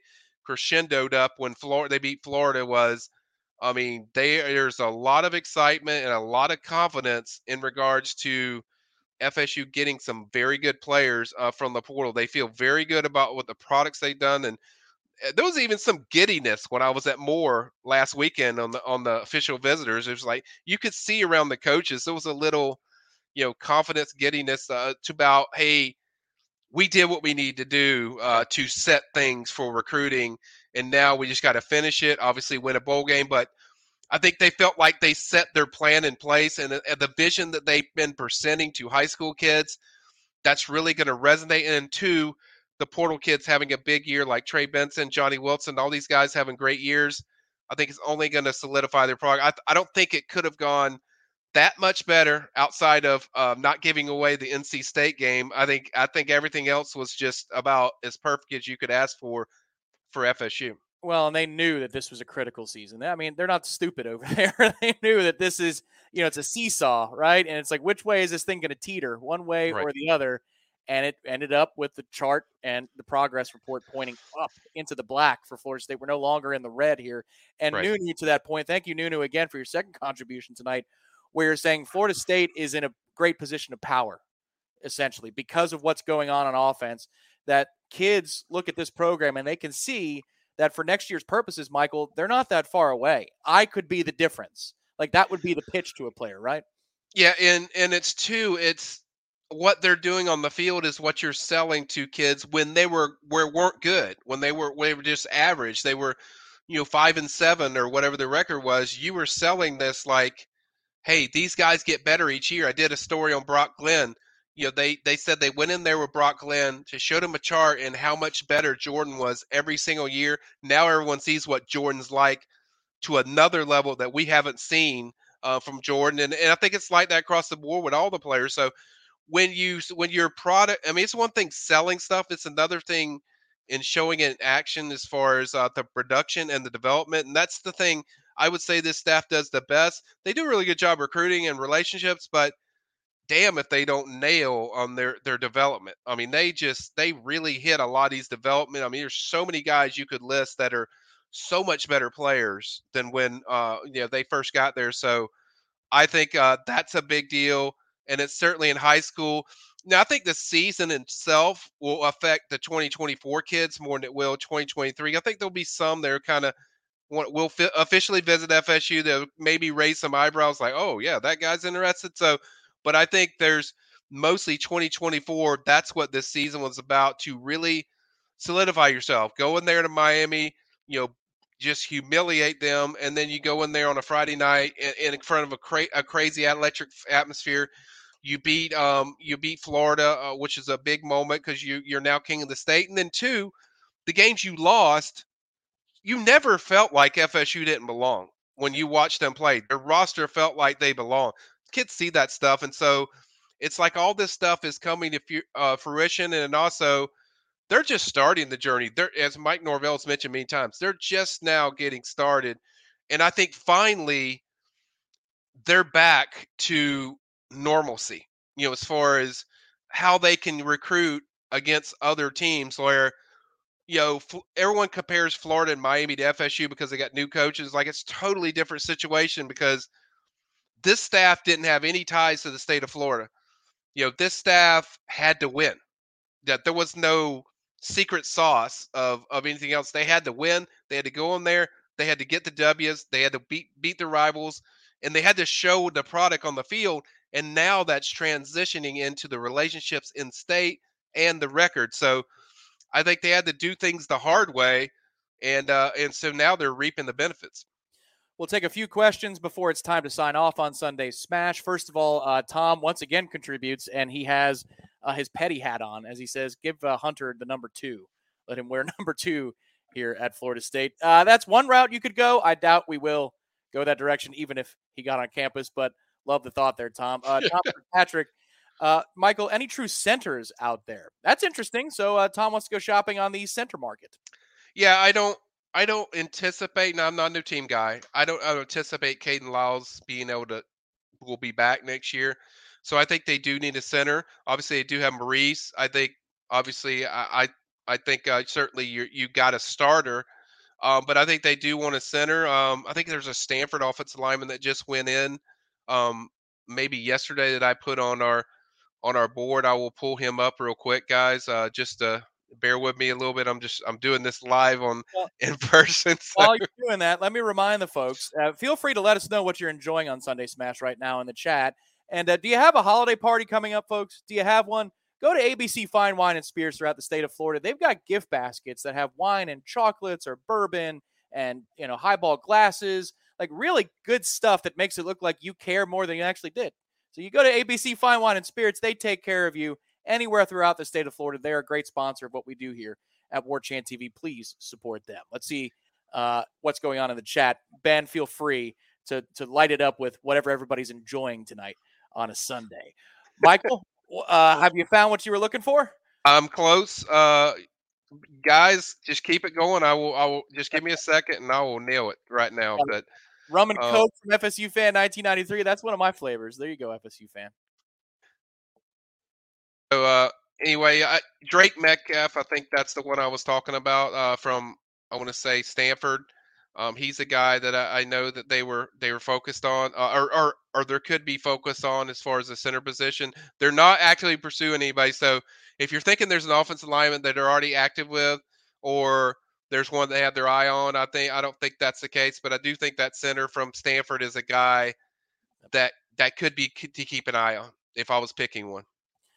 crescendoed up when Florida they beat Florida was, I mean, they, there's a lot of excitement and a lot of confidence in regards to F S U getting some very good players uh, from the portal. They feel very good about what the products they've done, and uh, there was even some giddiness when I was at Moore last weekend on the on the official visitors. It was like you could see around the coaches there was a little, you know, confidence giddiness uh, to about, hey, we did what we need to do uh, to set things for recruiting, and now we just got to finish it. Obviously, win a bowl game, but I think they felt like they set their plan in place, and, and the vision that they've been presenting to high school kids, that's really going to resonate. And two, the portal kids having a big year like Trey Benson, Johnny Wilson, all these guys having great years, I think it's only going to solidify their progress. I, I don't think it could have gone that much better outside of uh, not giving away the N C State game. I think I think everything else was just about as perfect as you could ask for for F S U. Well, and they knew that this was a critical season. I mean, they're not stupid over there. They knew that this is, you know, it's a seesaw, right? And it's like, which way is this thing going to teeter, one way Right. or the other? And it ended up with the chart and the progress report pointing up into the black for Florida State. We're no longer in the red here. And Right. Nunu, to that point, thank you, Nunu, again for your second contribution tonight, where you're saying Florida State is in a great position of power, essentially, because of what's going on on offense, that kids look at this program and they can see that for next year's purposes, Michael, they're not that far away. I could be the difference. Like, that would be the pitch to a player, right? Yeah, and and it's too, it's what they're doing on the field is what you're selling to kids when they were where weren't good, when they were when they were just average. They were, you know, five and seven or whatever the record was. You were selling this like, hey, these guys get better each year. I did a story on Brock Glenn. You know, they they said they went in there with Brock Glenn to show them a chart and how much better Jordan was every single year. Now everyone sees what Jordan's like to another level that we haven't seen uh, from Jordan, and, and I think it's like that across the board with all the players. So when you when your product, I mean, it's one thing selling stuff; it's another thing in showing it in action as far as uh, the production and the development. And that's the thing I would say this staff does the best. They do a really good job recruiting and relationships, but damn if they don't nail on their their development. I mean, they just they really hit a lot of these development. I mean, there's so many guys you could list that are so much better players than when uh you know they first got there. So I think uh that's a big deal, and it's certainly in high school. Now I think the season itself will affect the twenty twenty-four kids more than it will twenty twenty-three. I think there'll be some that are kind of will fi- officially visit F S U. They'll maybe raise some eyebrows like, oh yeah, that guy's interested. So but I think there's mostly twenty twenty-four. That's what this season was about, to really solidify yourself. Go in there to Miami, you know, just humiliate them, and then you go in there on a Friday night in, in front of a, cra- a crazy electric atmosphere. You beat um you beat Florida, uh, which is a big moment because you you're now king of the state. And then two, the games you lost, you never felt like F S U didn't belong when you watched them play. Their roster felt like they belong. Kids see that stuff, and so it's like all this stuff is coming to fu- uh, fruition, and also they're just starting the journey. They're, as Mike Norvell's mentioned many times, they're just now getting started, and I think finally they're back to normalcy. You know, as far as how they can recruit against other teams, where you know, everyone compares Florida and Miami to F S U because they got new coaches. Like, it's totally different situation because this staff didn't have any ties to the state of Florida. You know, this staff had to win. That there was no secret sauce of of anything else. They had to win. They had to go in there. They had to get the W's. They had to beat beat the rivals, and they had to show the product on the field. And now that's transitioning into the relationships in state and the record. So I think they had to do things the hard way, and uh, and so now they're reaping the benefits. We'll take a few questions before it's time to sign off on Sunday's Smash. First of all, uh, Tom once again contributes, and he has uh, his petty hat on, as he says, give uh, Hunter the number two. Let him wear number two here at Florida State. Uh, that's one route you could go. I doubt we will go that direction, even if he got on campus, but love the thought there, Tom. Uh, Tom Patrick, uh, Michael, any true centers out there? That's interesting. So uh, Tom wants to go shopping on the center market. Yeah, I don't I don't anticipate, now I'm not a new team guy. I don't, I don't anticipate Caden Lyles being able to, will be back next year. So I think they do need a center. Obviously, they do have Maurice. I think, obviously, I I, I think uh, certainly you you got a starter Um, but I think they do want a center. Um, I think there's a Stanford offensive lineman that just went in, um, maybe yesterday that I put on our on our board. I will pull him up real quick, guys. Uh, just uh, bear with me a little bit. I'm just I'm doing this live on Well, in person. So. while you're doing that, let me remind the folks. Uh, feel free to let us know what you're enjoying on Sunday Smash right now in the chat. And uh, do you have a holiday party coming up, folks? Do you have one? Go to A B C Fine Wine and Spirits throughout the state of Florida. They've got gift baskets that have wine and chocolates or bourbon and, you know, highball glasses, like really good stuff that makes it look like you care more than you actually did. So you go to A B C Fine Wine and Spirits. They take care of you anywhere throughout the state of Florida. They're a great sponsor of what we do here at War Chant T V. Please support them. Let's see uh, what's going on in the chat. Ben, feel free to, to light it up with whatever everybody's enjoying tonight on a Sunday. Michael, uh, have you found what you were looking for? I'm close. Uh, guys, just keep it going. I will. I will just give me a second, and I will nail it right now. But rum and uh, Coke from F S U fan nineteen ninety-three. That's one of my flavors. There you go, F S U fan. So uh, anyway, I, Drake Metcalf. I think that's the one I was talking about. Uh, from I want to say Stanford. Um, he's a guy that I, I know that they were they were focused on, uh, or, or or there could be focused on as far as the center position. They're not actually pursuing anybody. So if you're thinking there's an offensive lineman that they're already active with, or there's one they have their eye on, I think I don't think that's the case. But I do think that center from Stanford is a guy that that could be to keep an eye on if I was picking one.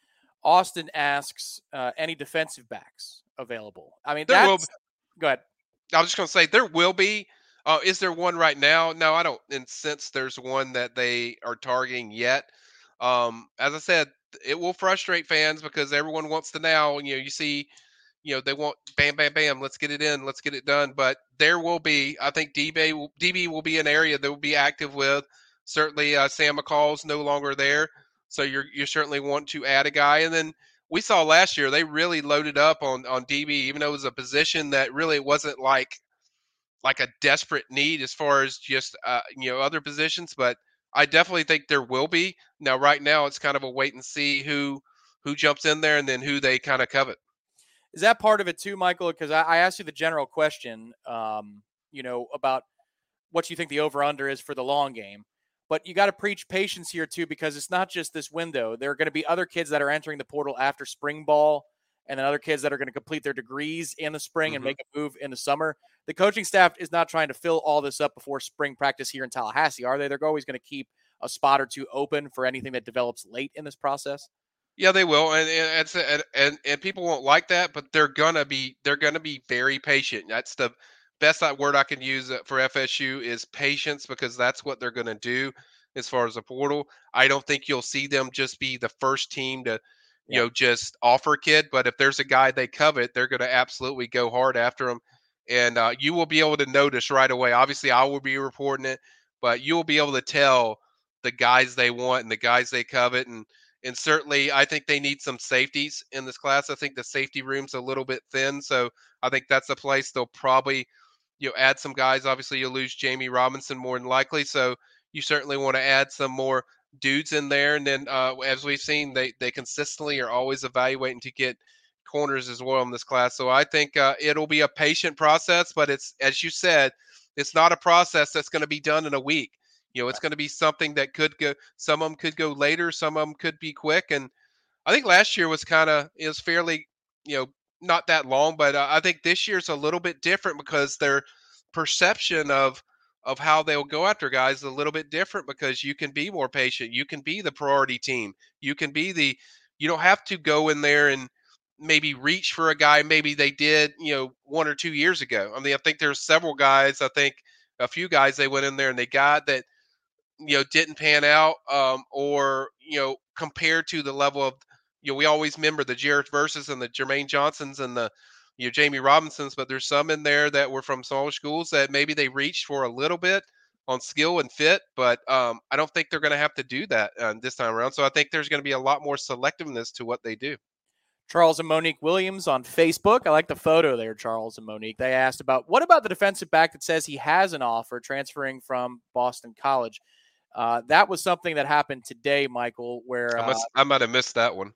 Austin asks, uh, any defensive backs available? I mean, there that's... will be. Go ahead. I was just going to say there will be. Uh, is there one right now? No, I don't. And since there's one that they are targeting yet, um, as I said, it will frustrate fans because everyone wants to now. You know, you see, you know, they want bam, bam, bam. Let's get it in. Let's get it done. But there will be. I think D B will, D B will be an area that will be active with. Certainly, uh, Sam McCall's no longer there, so you're you certainly want to add a guy. And then we saw last year they really loaded up on on D B, even though it was a position that really wasn't like like a desperate need as far as just uh, you know other positions. But I definitely think there will be. Now, right now, it's kind of a wait and see who who jumps in there and then who they kind of covet. Is that part of it too, Michael? Because I, I asked you the general question, um, you know, about what you think the over-under is for the long game. But you got to preach patience here too, because it's not just this window. There are going to be other kids that are entering the portal after spring ball, and then other kids that are going to complete their degrees in the spring mm-hmm. and make a move in the summer. The coaching staff is not trying to fill all this up before spring practice here in Tallahassee, are they? They're always going to keep a spot or two open for anything that develops late in this process. Yeah, they will, and and and, and, and people won't like that, but they're gonna be they're gonna be very patient. That's the best word I can use for F S U is patience, because that's what they're gonna do as far as the portal. I don't think you'll see them just be the first team to, you yeah. know, just offer a kid. But if there's a guy they covet, they're gonna absolutely go hard after him, and uh, you will be able to notice right away. Obviously, I will be reporting it, but you will be able to tell the guys they want and the guys they covet. And And certainly, I think they need some safeties in this class. I think the safety room's a little bit thin, so I think that's a place they'll probably, you know, add some guys. Obviously, you'll lose Jamie Robinson more than likely, so you certainly want to add some more dudes in there. And then, uh, as we've seen, they they consistently are always evaluating to get corners as well in this class. So I think uh, it'll be a patient process, but it's, as you said, it's not a process that's going to be done in a week. You know, it's going to be something that could go, some of them could go later, some of them could be quick. And I think last year was kind of, it was fairly, you know, not that long, but uh, I think this year's a little bit different because their perception of, of how they'll go after guys is a little bit different, because you can be more patient. You can be the priority team. You can be the, you don't have to go in there and maybe reach for a guy. Maybe they did, you know, one or two years ago. I mean, I think there's several guys, I think a few guys they went in there and they got that, you know, didn't pan out, um, or, you know, compared to the level of, you know, we always remember the Jarrett Verses and the Jermaine Johnsons and the, you know, Jamie Robinsons, but there's some in there that were from smaller schools that maybe they reached for a little bit on skill and fit, but um, I don't think they're going to have to do that uh, this time around. So I think there's going to be a lot more selectiveness to what they do. Charles and Monique Williams on Facebook. I like the photo there, Charles and Monique. They asked about, what about the defensive back that says he has an offer transferring from Boston College? Uh, that was something that happened today, Michael, where uh, I, must, I might have missed that one.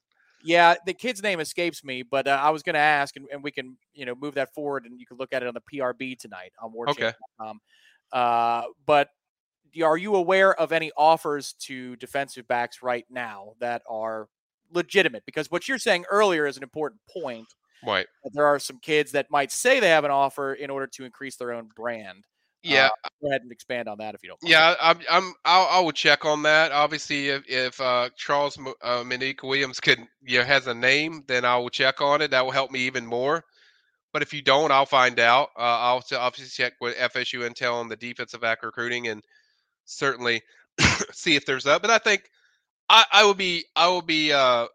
Yeah, the kid's name escapes me, but uh, I was going to ask, and, and we can, you know, move that forward, and you can look at it on the P R B tonight on war chant Okay. dot com. Uh, but are you aware of any offers to defensive backs right now that are legitimate? Because what you're saying earlier is an important point. Right. There are some kids that might say they have an offer in order to increase their own brand. Yeah. Uh, go ahead and expand on that if you don't mind. Yeah, I'm. I'm. I'll, I will check on that. Obviously, if if uh, Charles uh, Monique Williams could, you know, has a name, then I will check on it. That will help me even more. But if you don't, I'll find out. Uh, I'll t- obviously check with F S U Intel on the defensive back recruiting, and certainly see if there's that. But I think I, I will be. I will be. Uh,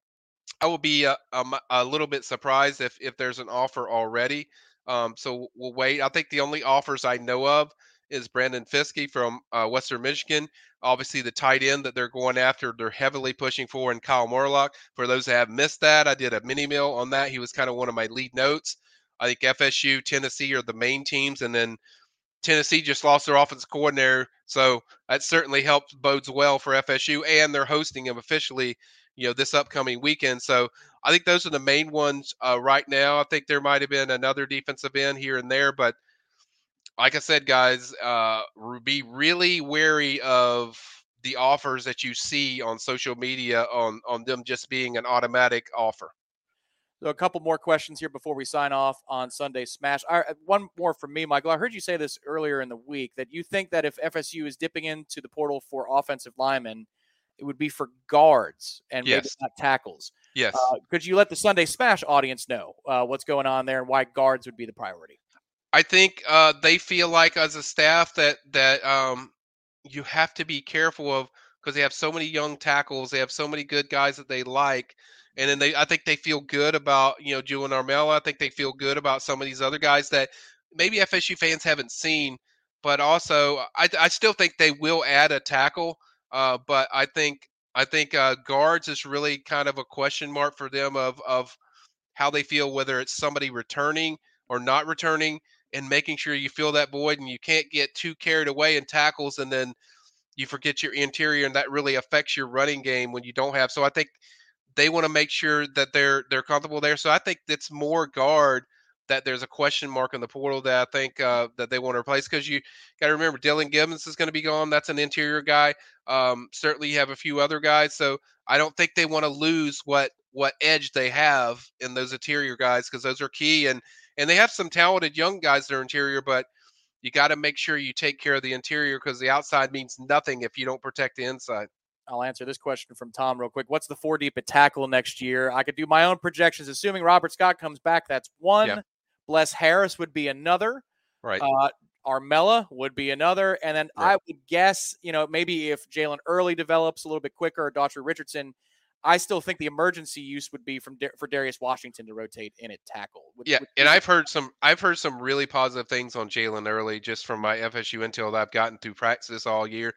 I will be a, a, a little bit surprised if if there's an offer already. Um, so we'll wait. I think the only offers I know of is Brandon Fiske from uh, Western Michigan. Obviously, the tight end that they're going after, they're heavily pushing for, in Kyle Morlock. For those that have missed that, I did a mini mill on that. He was kind of one of my lead notes. I think F S U, Tennessee are the main teams, and then Tennessee just lost their offensive coordinator, so that certainly helps bodes well for F S U, and they're hosting them officially, you know, this upcoming weekend. So I think those are the main ones uh, right now. I think there might have been another defensive end here and there, but like I said, guys, uh, be really wary of the offers that you see on social media on on them just being an automatic offer. So a couple more questions here before we sign off on Sunday Smash. All right, one more from me, Michael. I heard you say this earlier in the week that you think that if F S U is dipping into the portal for offensive linemen, it would be for guards and maybe Yes. not tackles. Yes. Uh, could you let the Sunday Smash audience know uh, what's going on there and why guards would be the priority? I think uh, they feel like as a staff that that um, you have to be careful of, because they have so many young tackles, they have so many good guys that they like, and then they I think they feel good about, you know, Julian Armella. I think they feel good about some of these other guys that maybe F S U fans haven't seen, but also I, I still think they will add a tackle, uh, but I think I think uh, guards is really kind of a question mark for them of of how they feel, whether it's somebody returning or not returning, and making sure you fill that void, and you can't get too carried away in tackles and then you forget your interior, and that really affects your running game when you don't have. So I think they want to make sure that they're they're comfortable there. So I think it's more guard that there's a question mark in the portal that I think uh, that they want to replace, because you got to remember Dylan Gibbons is going to be gone. That's an interior guy. Um, certainly, you have a few other guys. So I don't think they want to lose what what edge they have in those interior guys, because those are key. And and they have some talented young guys that are interior, but you got to make sure you take care of the interior, because the outside means nothing if you don't protect the inside. I'll answer this question from Tom real quick. What's the four deep at tackle next year? I could do my own projections. Assuming Robert Scott comes back, that's one. Yeah. Bless Harris would be another. Right. Uh, Armella would be another. And then Right. I would guess, you know, maybe if Jalen Early develops a little bit quicker, or Daughtry Richardson, I still think the emergency use would be from for Darius Washington to rotate in at tackle. Would, Yeah, would and I've heard some I've heard some really positive things on Jalen Early just from my F S U intel that I've gotten through practice all year.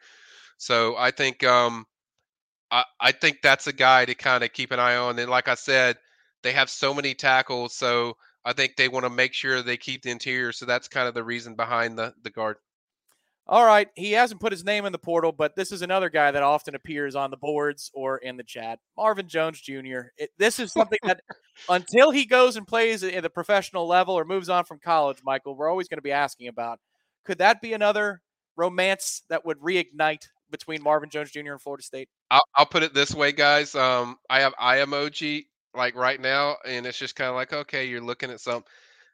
So I think um I, I think that's a guy to kind of keep an eye on. And like I said, they have so many tackles, so I think they want to make sure they keep the interior. So that's kind of the reason behind the the guard. All right. He hasn't put his name in the portal, but this is another guy that often appears on the boards or in the chat. Marvin Jones Junior It, this is something that until he goes and plays at the professional level or moves on from college, Michael, we're always going to be asking about. Could that be another romance that would reignite between Marvin Jones Junior and Florida State? I'll, I'll put it this way, guys. Um, I have eye emoji like right now, and it's just kind of like, okay, you're looking at something.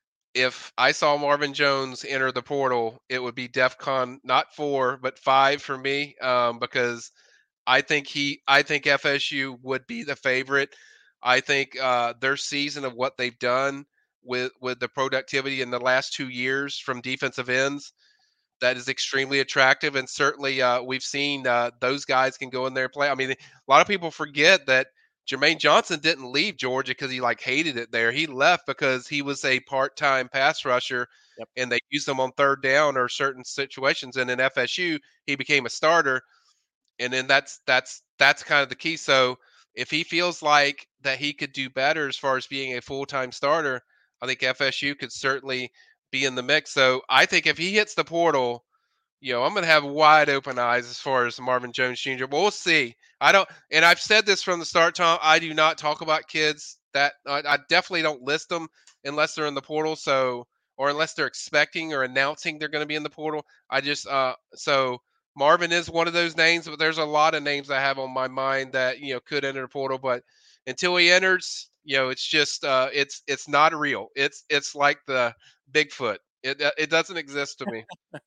If I saw Marvin Jones enter the portal, it would be DEFCON not four but five for me, um, because I think he, I think F S U would be the favorite. I think uh, their season of what they've done with with the productivity in the last two years from defensive ends, that is extremely attractive, and certainly uh, we've seen uh, those guys can go in there and play. I mean, a lot of people forget that Jermaine Johnson didn't leave Georgia because he like hated it there. He left because he was a part-time pass rusher, Yep. and they used him on third down or certain situations. And in F S U, he became a starter, and then that's that's that's kind of the key. So if he feels like that he could do better as far as being a full-time starter, I think F S U could certainly be in the mix. So I think if he hits the portal, you know, I'm going to have wide open eyes as far as Marvin Jones Junior But we'll see. I don't, and I've said this from the start, Tom. I do not talk about kids that I, I definitely don't list them unless they're in the portal. So, or unless they're expecting or announcing they're going to be in the portal. I just, uh, so Marvin is one of those names, but there's a lot of names I have on my mind that, you know, could enter the portal. But until he enters, you know, it's just, uh, it's, it's not real. It's, it's like the Bigfoot. It, it doesn't exist to me.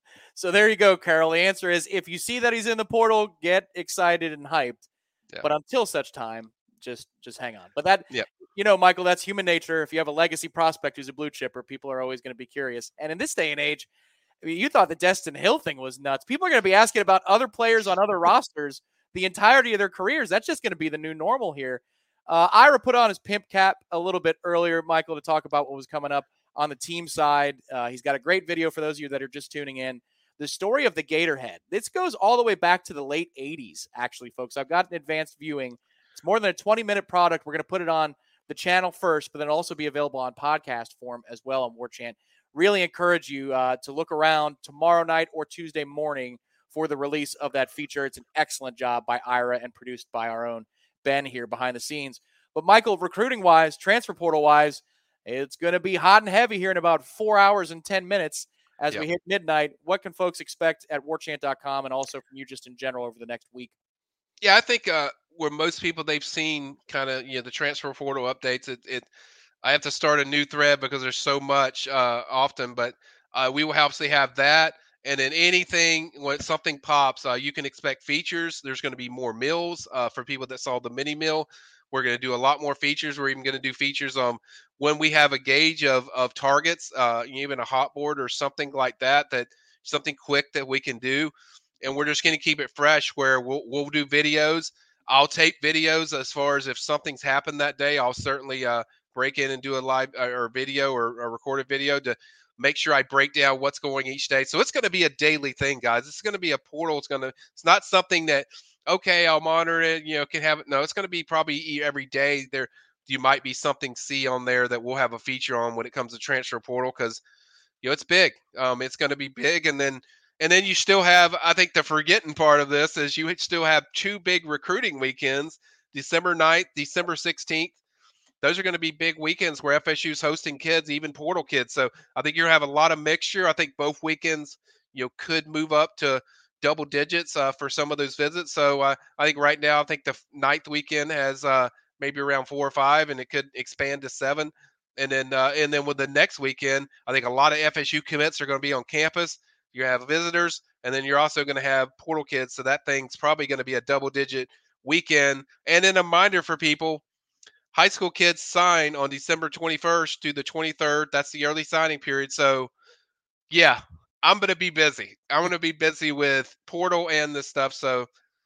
So there you go, Carol. The answer is if you see that he's in the portal, get excited and hyped. Yeah. But until such time, just just hang on. But that, yep. you know, Michael, that's human nature. If you have a legacy prospect who's a blue chipper, people are always going to be curious. And in this day and age, I mean, you thought the Destin Hill thing was nuts. People are going to be asking about other players on other rosters the entirety of their careers. That's just going to be the new normal here. Uh, Ira put on his pimp cap a little bit earlier, Michael, to talk about what was coming up on the team side. Uh, he's got a great video for those of you that are just tuning in. The story of the Gatorhead. This goes all the way back to the late eighties, actually, folks. I've got an advanced viewing. It's more than a twenty-minute product. We're going to put it on the channel first, but then also be available on podcast form as well on War Chant. Really encourage you uh, to look around tomorrow night or Tuesday morning for the release of that feature. It's an excellent job by Ira and produced by our own Ben here behind the scenes. But, Michael, recruiting-wise, transfer portal-wise, it's going to be hot and heavy here in about four hours and ten minutes. As yep. we hit midnight, what can folks expect at war chant dot com and also from you just in general over the next week? Yeah, I think uh, where most people they've seen kind of, you know, the transfer portal updates, it, it I have to start a new thread because there's so much uh, often, but uh, we will obviously have that. And then anything, when something pops, uh, you can expect features. There's going to be more mills uh, for people that saw the mini mill. We're going to do a lot more features. We're even going to do features on when we have a gauge of of targets, uh, even a hot board or something like that, that something quick that we can do. And we're just going to keep it fresh where we'll, we'll do videos. I'll tape videos as far as if something's happened that day. I'll certainly uh, break in and do a live uh, or video or a recorded video to make sure I break down what's going each day. So it's going to be a daily thing, guys. It's going to be a portal. It's going to, it's not something that, okay, I'll monitor it, you know, can have it. No, it's going to be probably every day there. You might be something see on there that we'll have a feature on when it comes to transfer portal. Cause you know, it's big. Um, it's going to be big. And then, and then you still have, I think the forgetting part of this is you still have two big recruiting weekends, December ninth, December sixteenth. Those are going to be big weekends where F S U is hosting kids, even portal kids. So I think you're going to have a lot of mixture. I think both weekends, you know, could move up to double digits uh, for some of those visits. So uh, I think right now, I think the ninth weekend has uh, maybe around four or five, and it could expand to seven. And then, uh, and then with the next weekend, I think a lot of F S U commits are going to be on campus. You have visitors, and then you're also going to have portal kids. So that thing's probably going to be a double digit weekend. And then a reminder for people, high school kids sign on December twenty-first to the twenty-third. That's the early signing period. So, yeah, I'm going to be busy. I'm going to be busy with portal and this stuff. So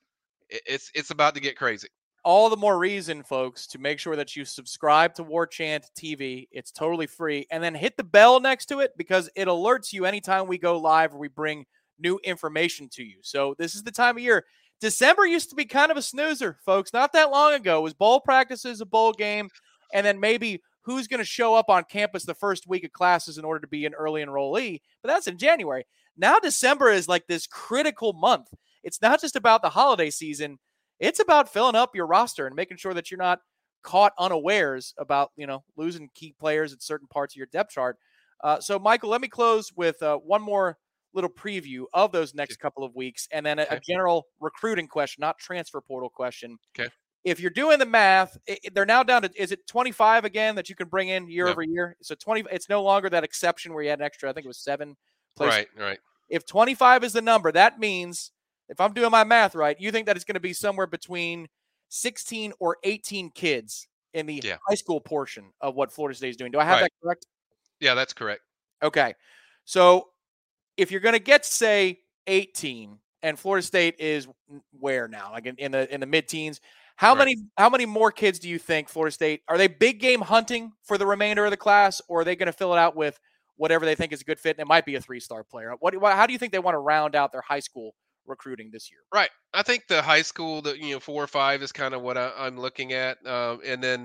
it's it's about to get crazy. All the more reason, folks, to make sure that you subscribe to War Chant T V. It's totally free. And then hit the bell next to it because it alerts you anytime we go live or we bring new information to you. So this is the time of year. December used to be kind of a snoozer, folks. Not that long ago. It was bowl practices, a bowl game, and then maybe who's going to show up on campus the first week of classes in order to be an early enrollee. But that's in January. Now December is like this critical month. It's not just about the holiday season. It's about filling up your roster and making sure that you're not caught unawares about, you know, losing key players at certain parts of your depth chart. Uh, so, Michael, let me close with uh, one more little preview of those next couple of weeks, and then a, okay. a general recruiting question, not transfer portal question. Okay. If you're doing the math, it, they're now down to, is it twenty-five again that you can bring in year no. over year? So twenty, it's no longer that exception where you had an extra, I think it was seven places. Right, right. If twenty-five is the number, that means, if I'm doing my math right, you think that it's going to be somewhere between sixteen or eighteen kids in the yeah. high school portion of what Florida State is doing. Do I have right. that correct? Yeah, that's correct. Okay. So if you're going to get, say, eighteen, and Florida State is where now? Like in, in the in the mid-teens, how right. many how many more kids do you think Florida State, are they big game hunting for the remainder of the class, or are they going to fill it out with whatever they think is a good fit? And it might be a three-star player. What, how do you think they want to round out their high school recruiting this year? Right. I think the high school, the you know four or five is kind of what I, I'm looking at, um, and then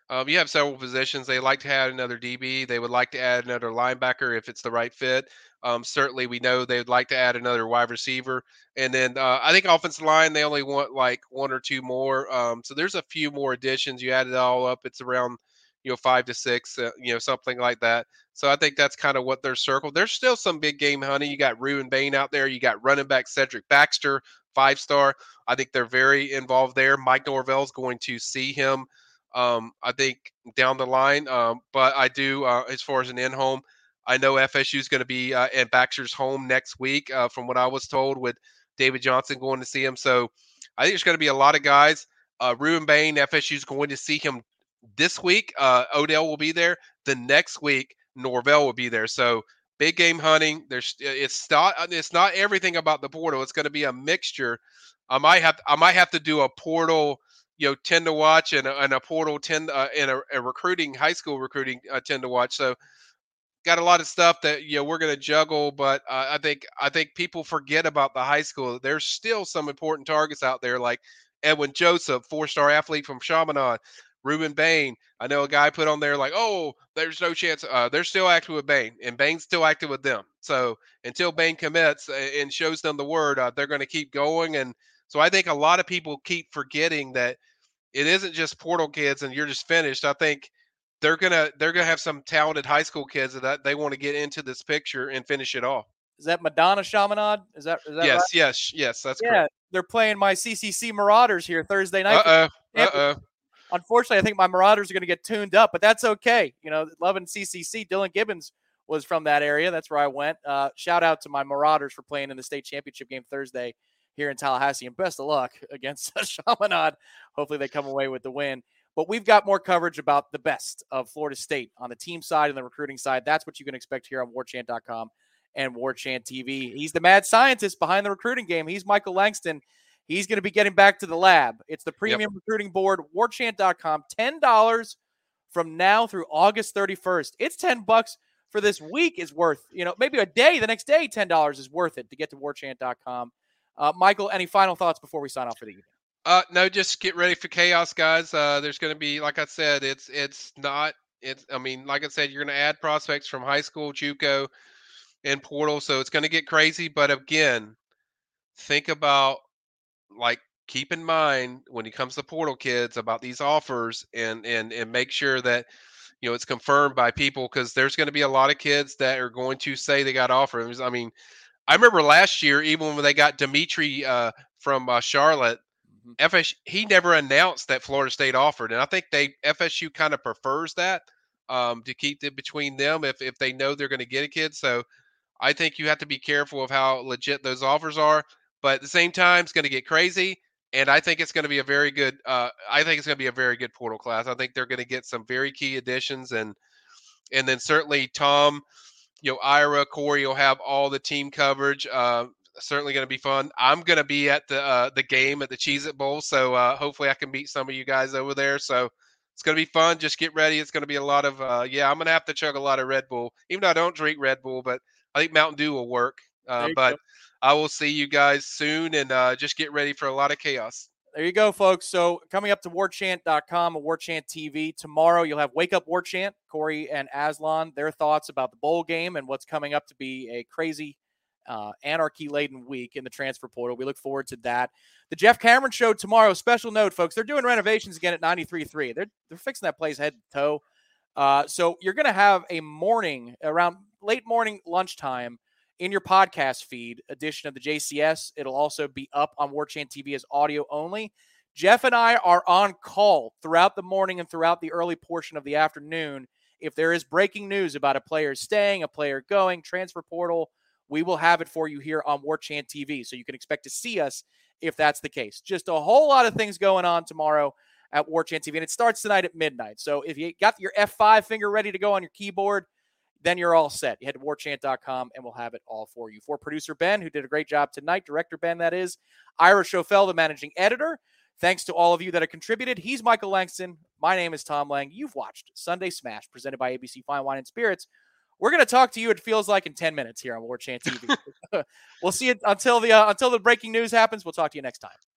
Um, you have several positions. They like to add another D B. They would like to add another linebacker if it's the right fit. Um, certainly, we know they'd like to add another wide receiver. And then uh, I think offensive line, they only want like one or two more. Um, so there's a few more additions. You add it all up, it's around, you know, five to six, uh, you know, something like that. So I think that's kind of what they're circled. There's still some big game hunting. You got Ruben Bain out there. You got running back Cedric Baxter, five star. I think they're very involved there. Mike Norvell's going to see him um, I think down the line. Um, but I do, uh, as far as an in-home, I know F S U is going to be uh, at Baxter's home next week, uh, from what I was told, with David Johnson going to see him. So I think there's going to be a lot of guys. Uh, Ruben Bain, F S U is going to see him this week. Uh, Odell will be there. The next week, Norvell will be there. So big game hunting. There's it's not it's not everything about the portal. It's going to be a mixture. I might have I might have to do a portal, you know, ten to watch, and a, and a portal ten uh, and a, a recruiting high school recruiting uh, ten to watch. So got a lot of stuff that, you know, we're going to juggle, but uh, I think I think people forget about the high school. There's still some important targets out there, like Edwin Joseph, four-star athlete from Chaminade, Ruben Bain. I know a guy put on there like, oh, there's no chance. Uh, they're still active with Bain, and Bain's still active with them. So until Bain commits and shows them the word, uh, they're going to keep going. And so I think a lot of people keep forgetting that it isn't just portal kids and you're just finished. I think they're gonna they're gonna have some talented high school kids that they want to get into this picture and finish it all. Is that Madonna Chaminade? Is that is that yes, right? yes, yes, that's yeah, correct. They're playing my C C C Marauders here Thursday night. Uh oh. Uh oh. Unfortunately, I think my Marauders are going to get tuned up, but that's okay. You know, loving C C C. Dylan Gibbons was from that area. That's where I went. Uh, shout out to my Marauders for playing in the state championship game Thursday here in Tallahassee, and best of luck against Chaminade. Hopefully they come away with the win. But we've got more coverage about the best of Florida State on the team side and the recruiting side. That's what you can expect here on war chant dot com and WarChant T V. He's the mad scientist behind the recruiting game. He's Michael Langston. He's going to be getting back to the lab. It's the premium yep. recruiting board, war chant dot com. ten dollars from now through August thirty-first. It's ten bucks for this week is worth, you know, maybe a day, the next day, ten dollars is worth it to get to war chant dot com. Uh, Michael, any final thoughts before we sign off for the evening? Uh, no, just get ready for chaos, guys. Uh, there's going to be, like I said, it's it's not it's. I mean, like I said, you're going to add prospects from high school, JUCO, and portal, so it's going to get crazy. But again, think about, like, keep in mind when it comes to portal kids about these offers, and and and make sure that, you know, it's confirmed by people, because there's going to be a lot of kids that are going to say they got offers. I mean, I remember last year, even when they got Dimitri uh, from uh, Charlotte. F S U, he never announced that Florida State offered, and I think they F S U kind of prefers that um, to keep it between them if if they know they're going to get a kid. So I think you have to be careful of how legit those offers are. But at the same time, it's going to get crazy, and I think it's going to be a very good. Uh, I think it's going to be a very good portal class. I think they're going to get some very key additions, and and then certainly Tom, you know, Ira, Corey will have all the team coverage. Uh, certainly going to be fun. I'm going to be at the uh, the game at the Cheez-It Bowl, so uh, hopefully I can meet some of you guys over there. So it's going to be fun. Just get ready. It's going to be a lot of uh, yeah. I'm going to have to chug a lot of Red Bull, even though I don't drink Red Bull, but I think Mountain Dew will work. Uh, but go. I will see you guys soon, and uh, just get ready for a lot of chaos. There you go, folks. So coming up to war chant dot com and WarChant T V tomorrow, you'll have Wake Up Warchant, Corey and Aslan, their thoughts about the bowl game and what's coming up to be a crazy Uh, anarchy-laden week in the transfer portal. We look forward to that. The Jeff Cameron Show tomorrow. Special note, folks, they're doing renovations again at ninety-three point three. They're they're fixing that place head to toe. Uh, so you're going to have a morning, around late morning lunchtime, in your podcast feed edition of the J C S. It'll also be up on WarChant T V as audio only. Jeff and I are on call throughout the morning and throughout the early portion of the afternoon. If there is breaking news about a player staying, a player going, transfer portal, we will have it for you here on WarChant T V, so you can expect to see us if that's the case. Just a whole lot of things going on tomorrow at WarChant T V, and it starts tonight at midnight. So if you got your F five finger ready to go on your keyboard, then you're all set. You head to war chant dot com, and we'll have it all for you. For producer Ben, who did a great job tonight, director Ben, that is, Ira Schofel, the managing editor, thanks to all of you that have contributed. He's Michael Langston. My name is Tom Lang. You've watched Sunday Smash, presented by A B C Fine Wine and Spirits. We're going to talk to you, it feels like, in ten minutes here on WarChant T V. We'll see you until the uh, until the breaking news happens. We'll talk to you next time.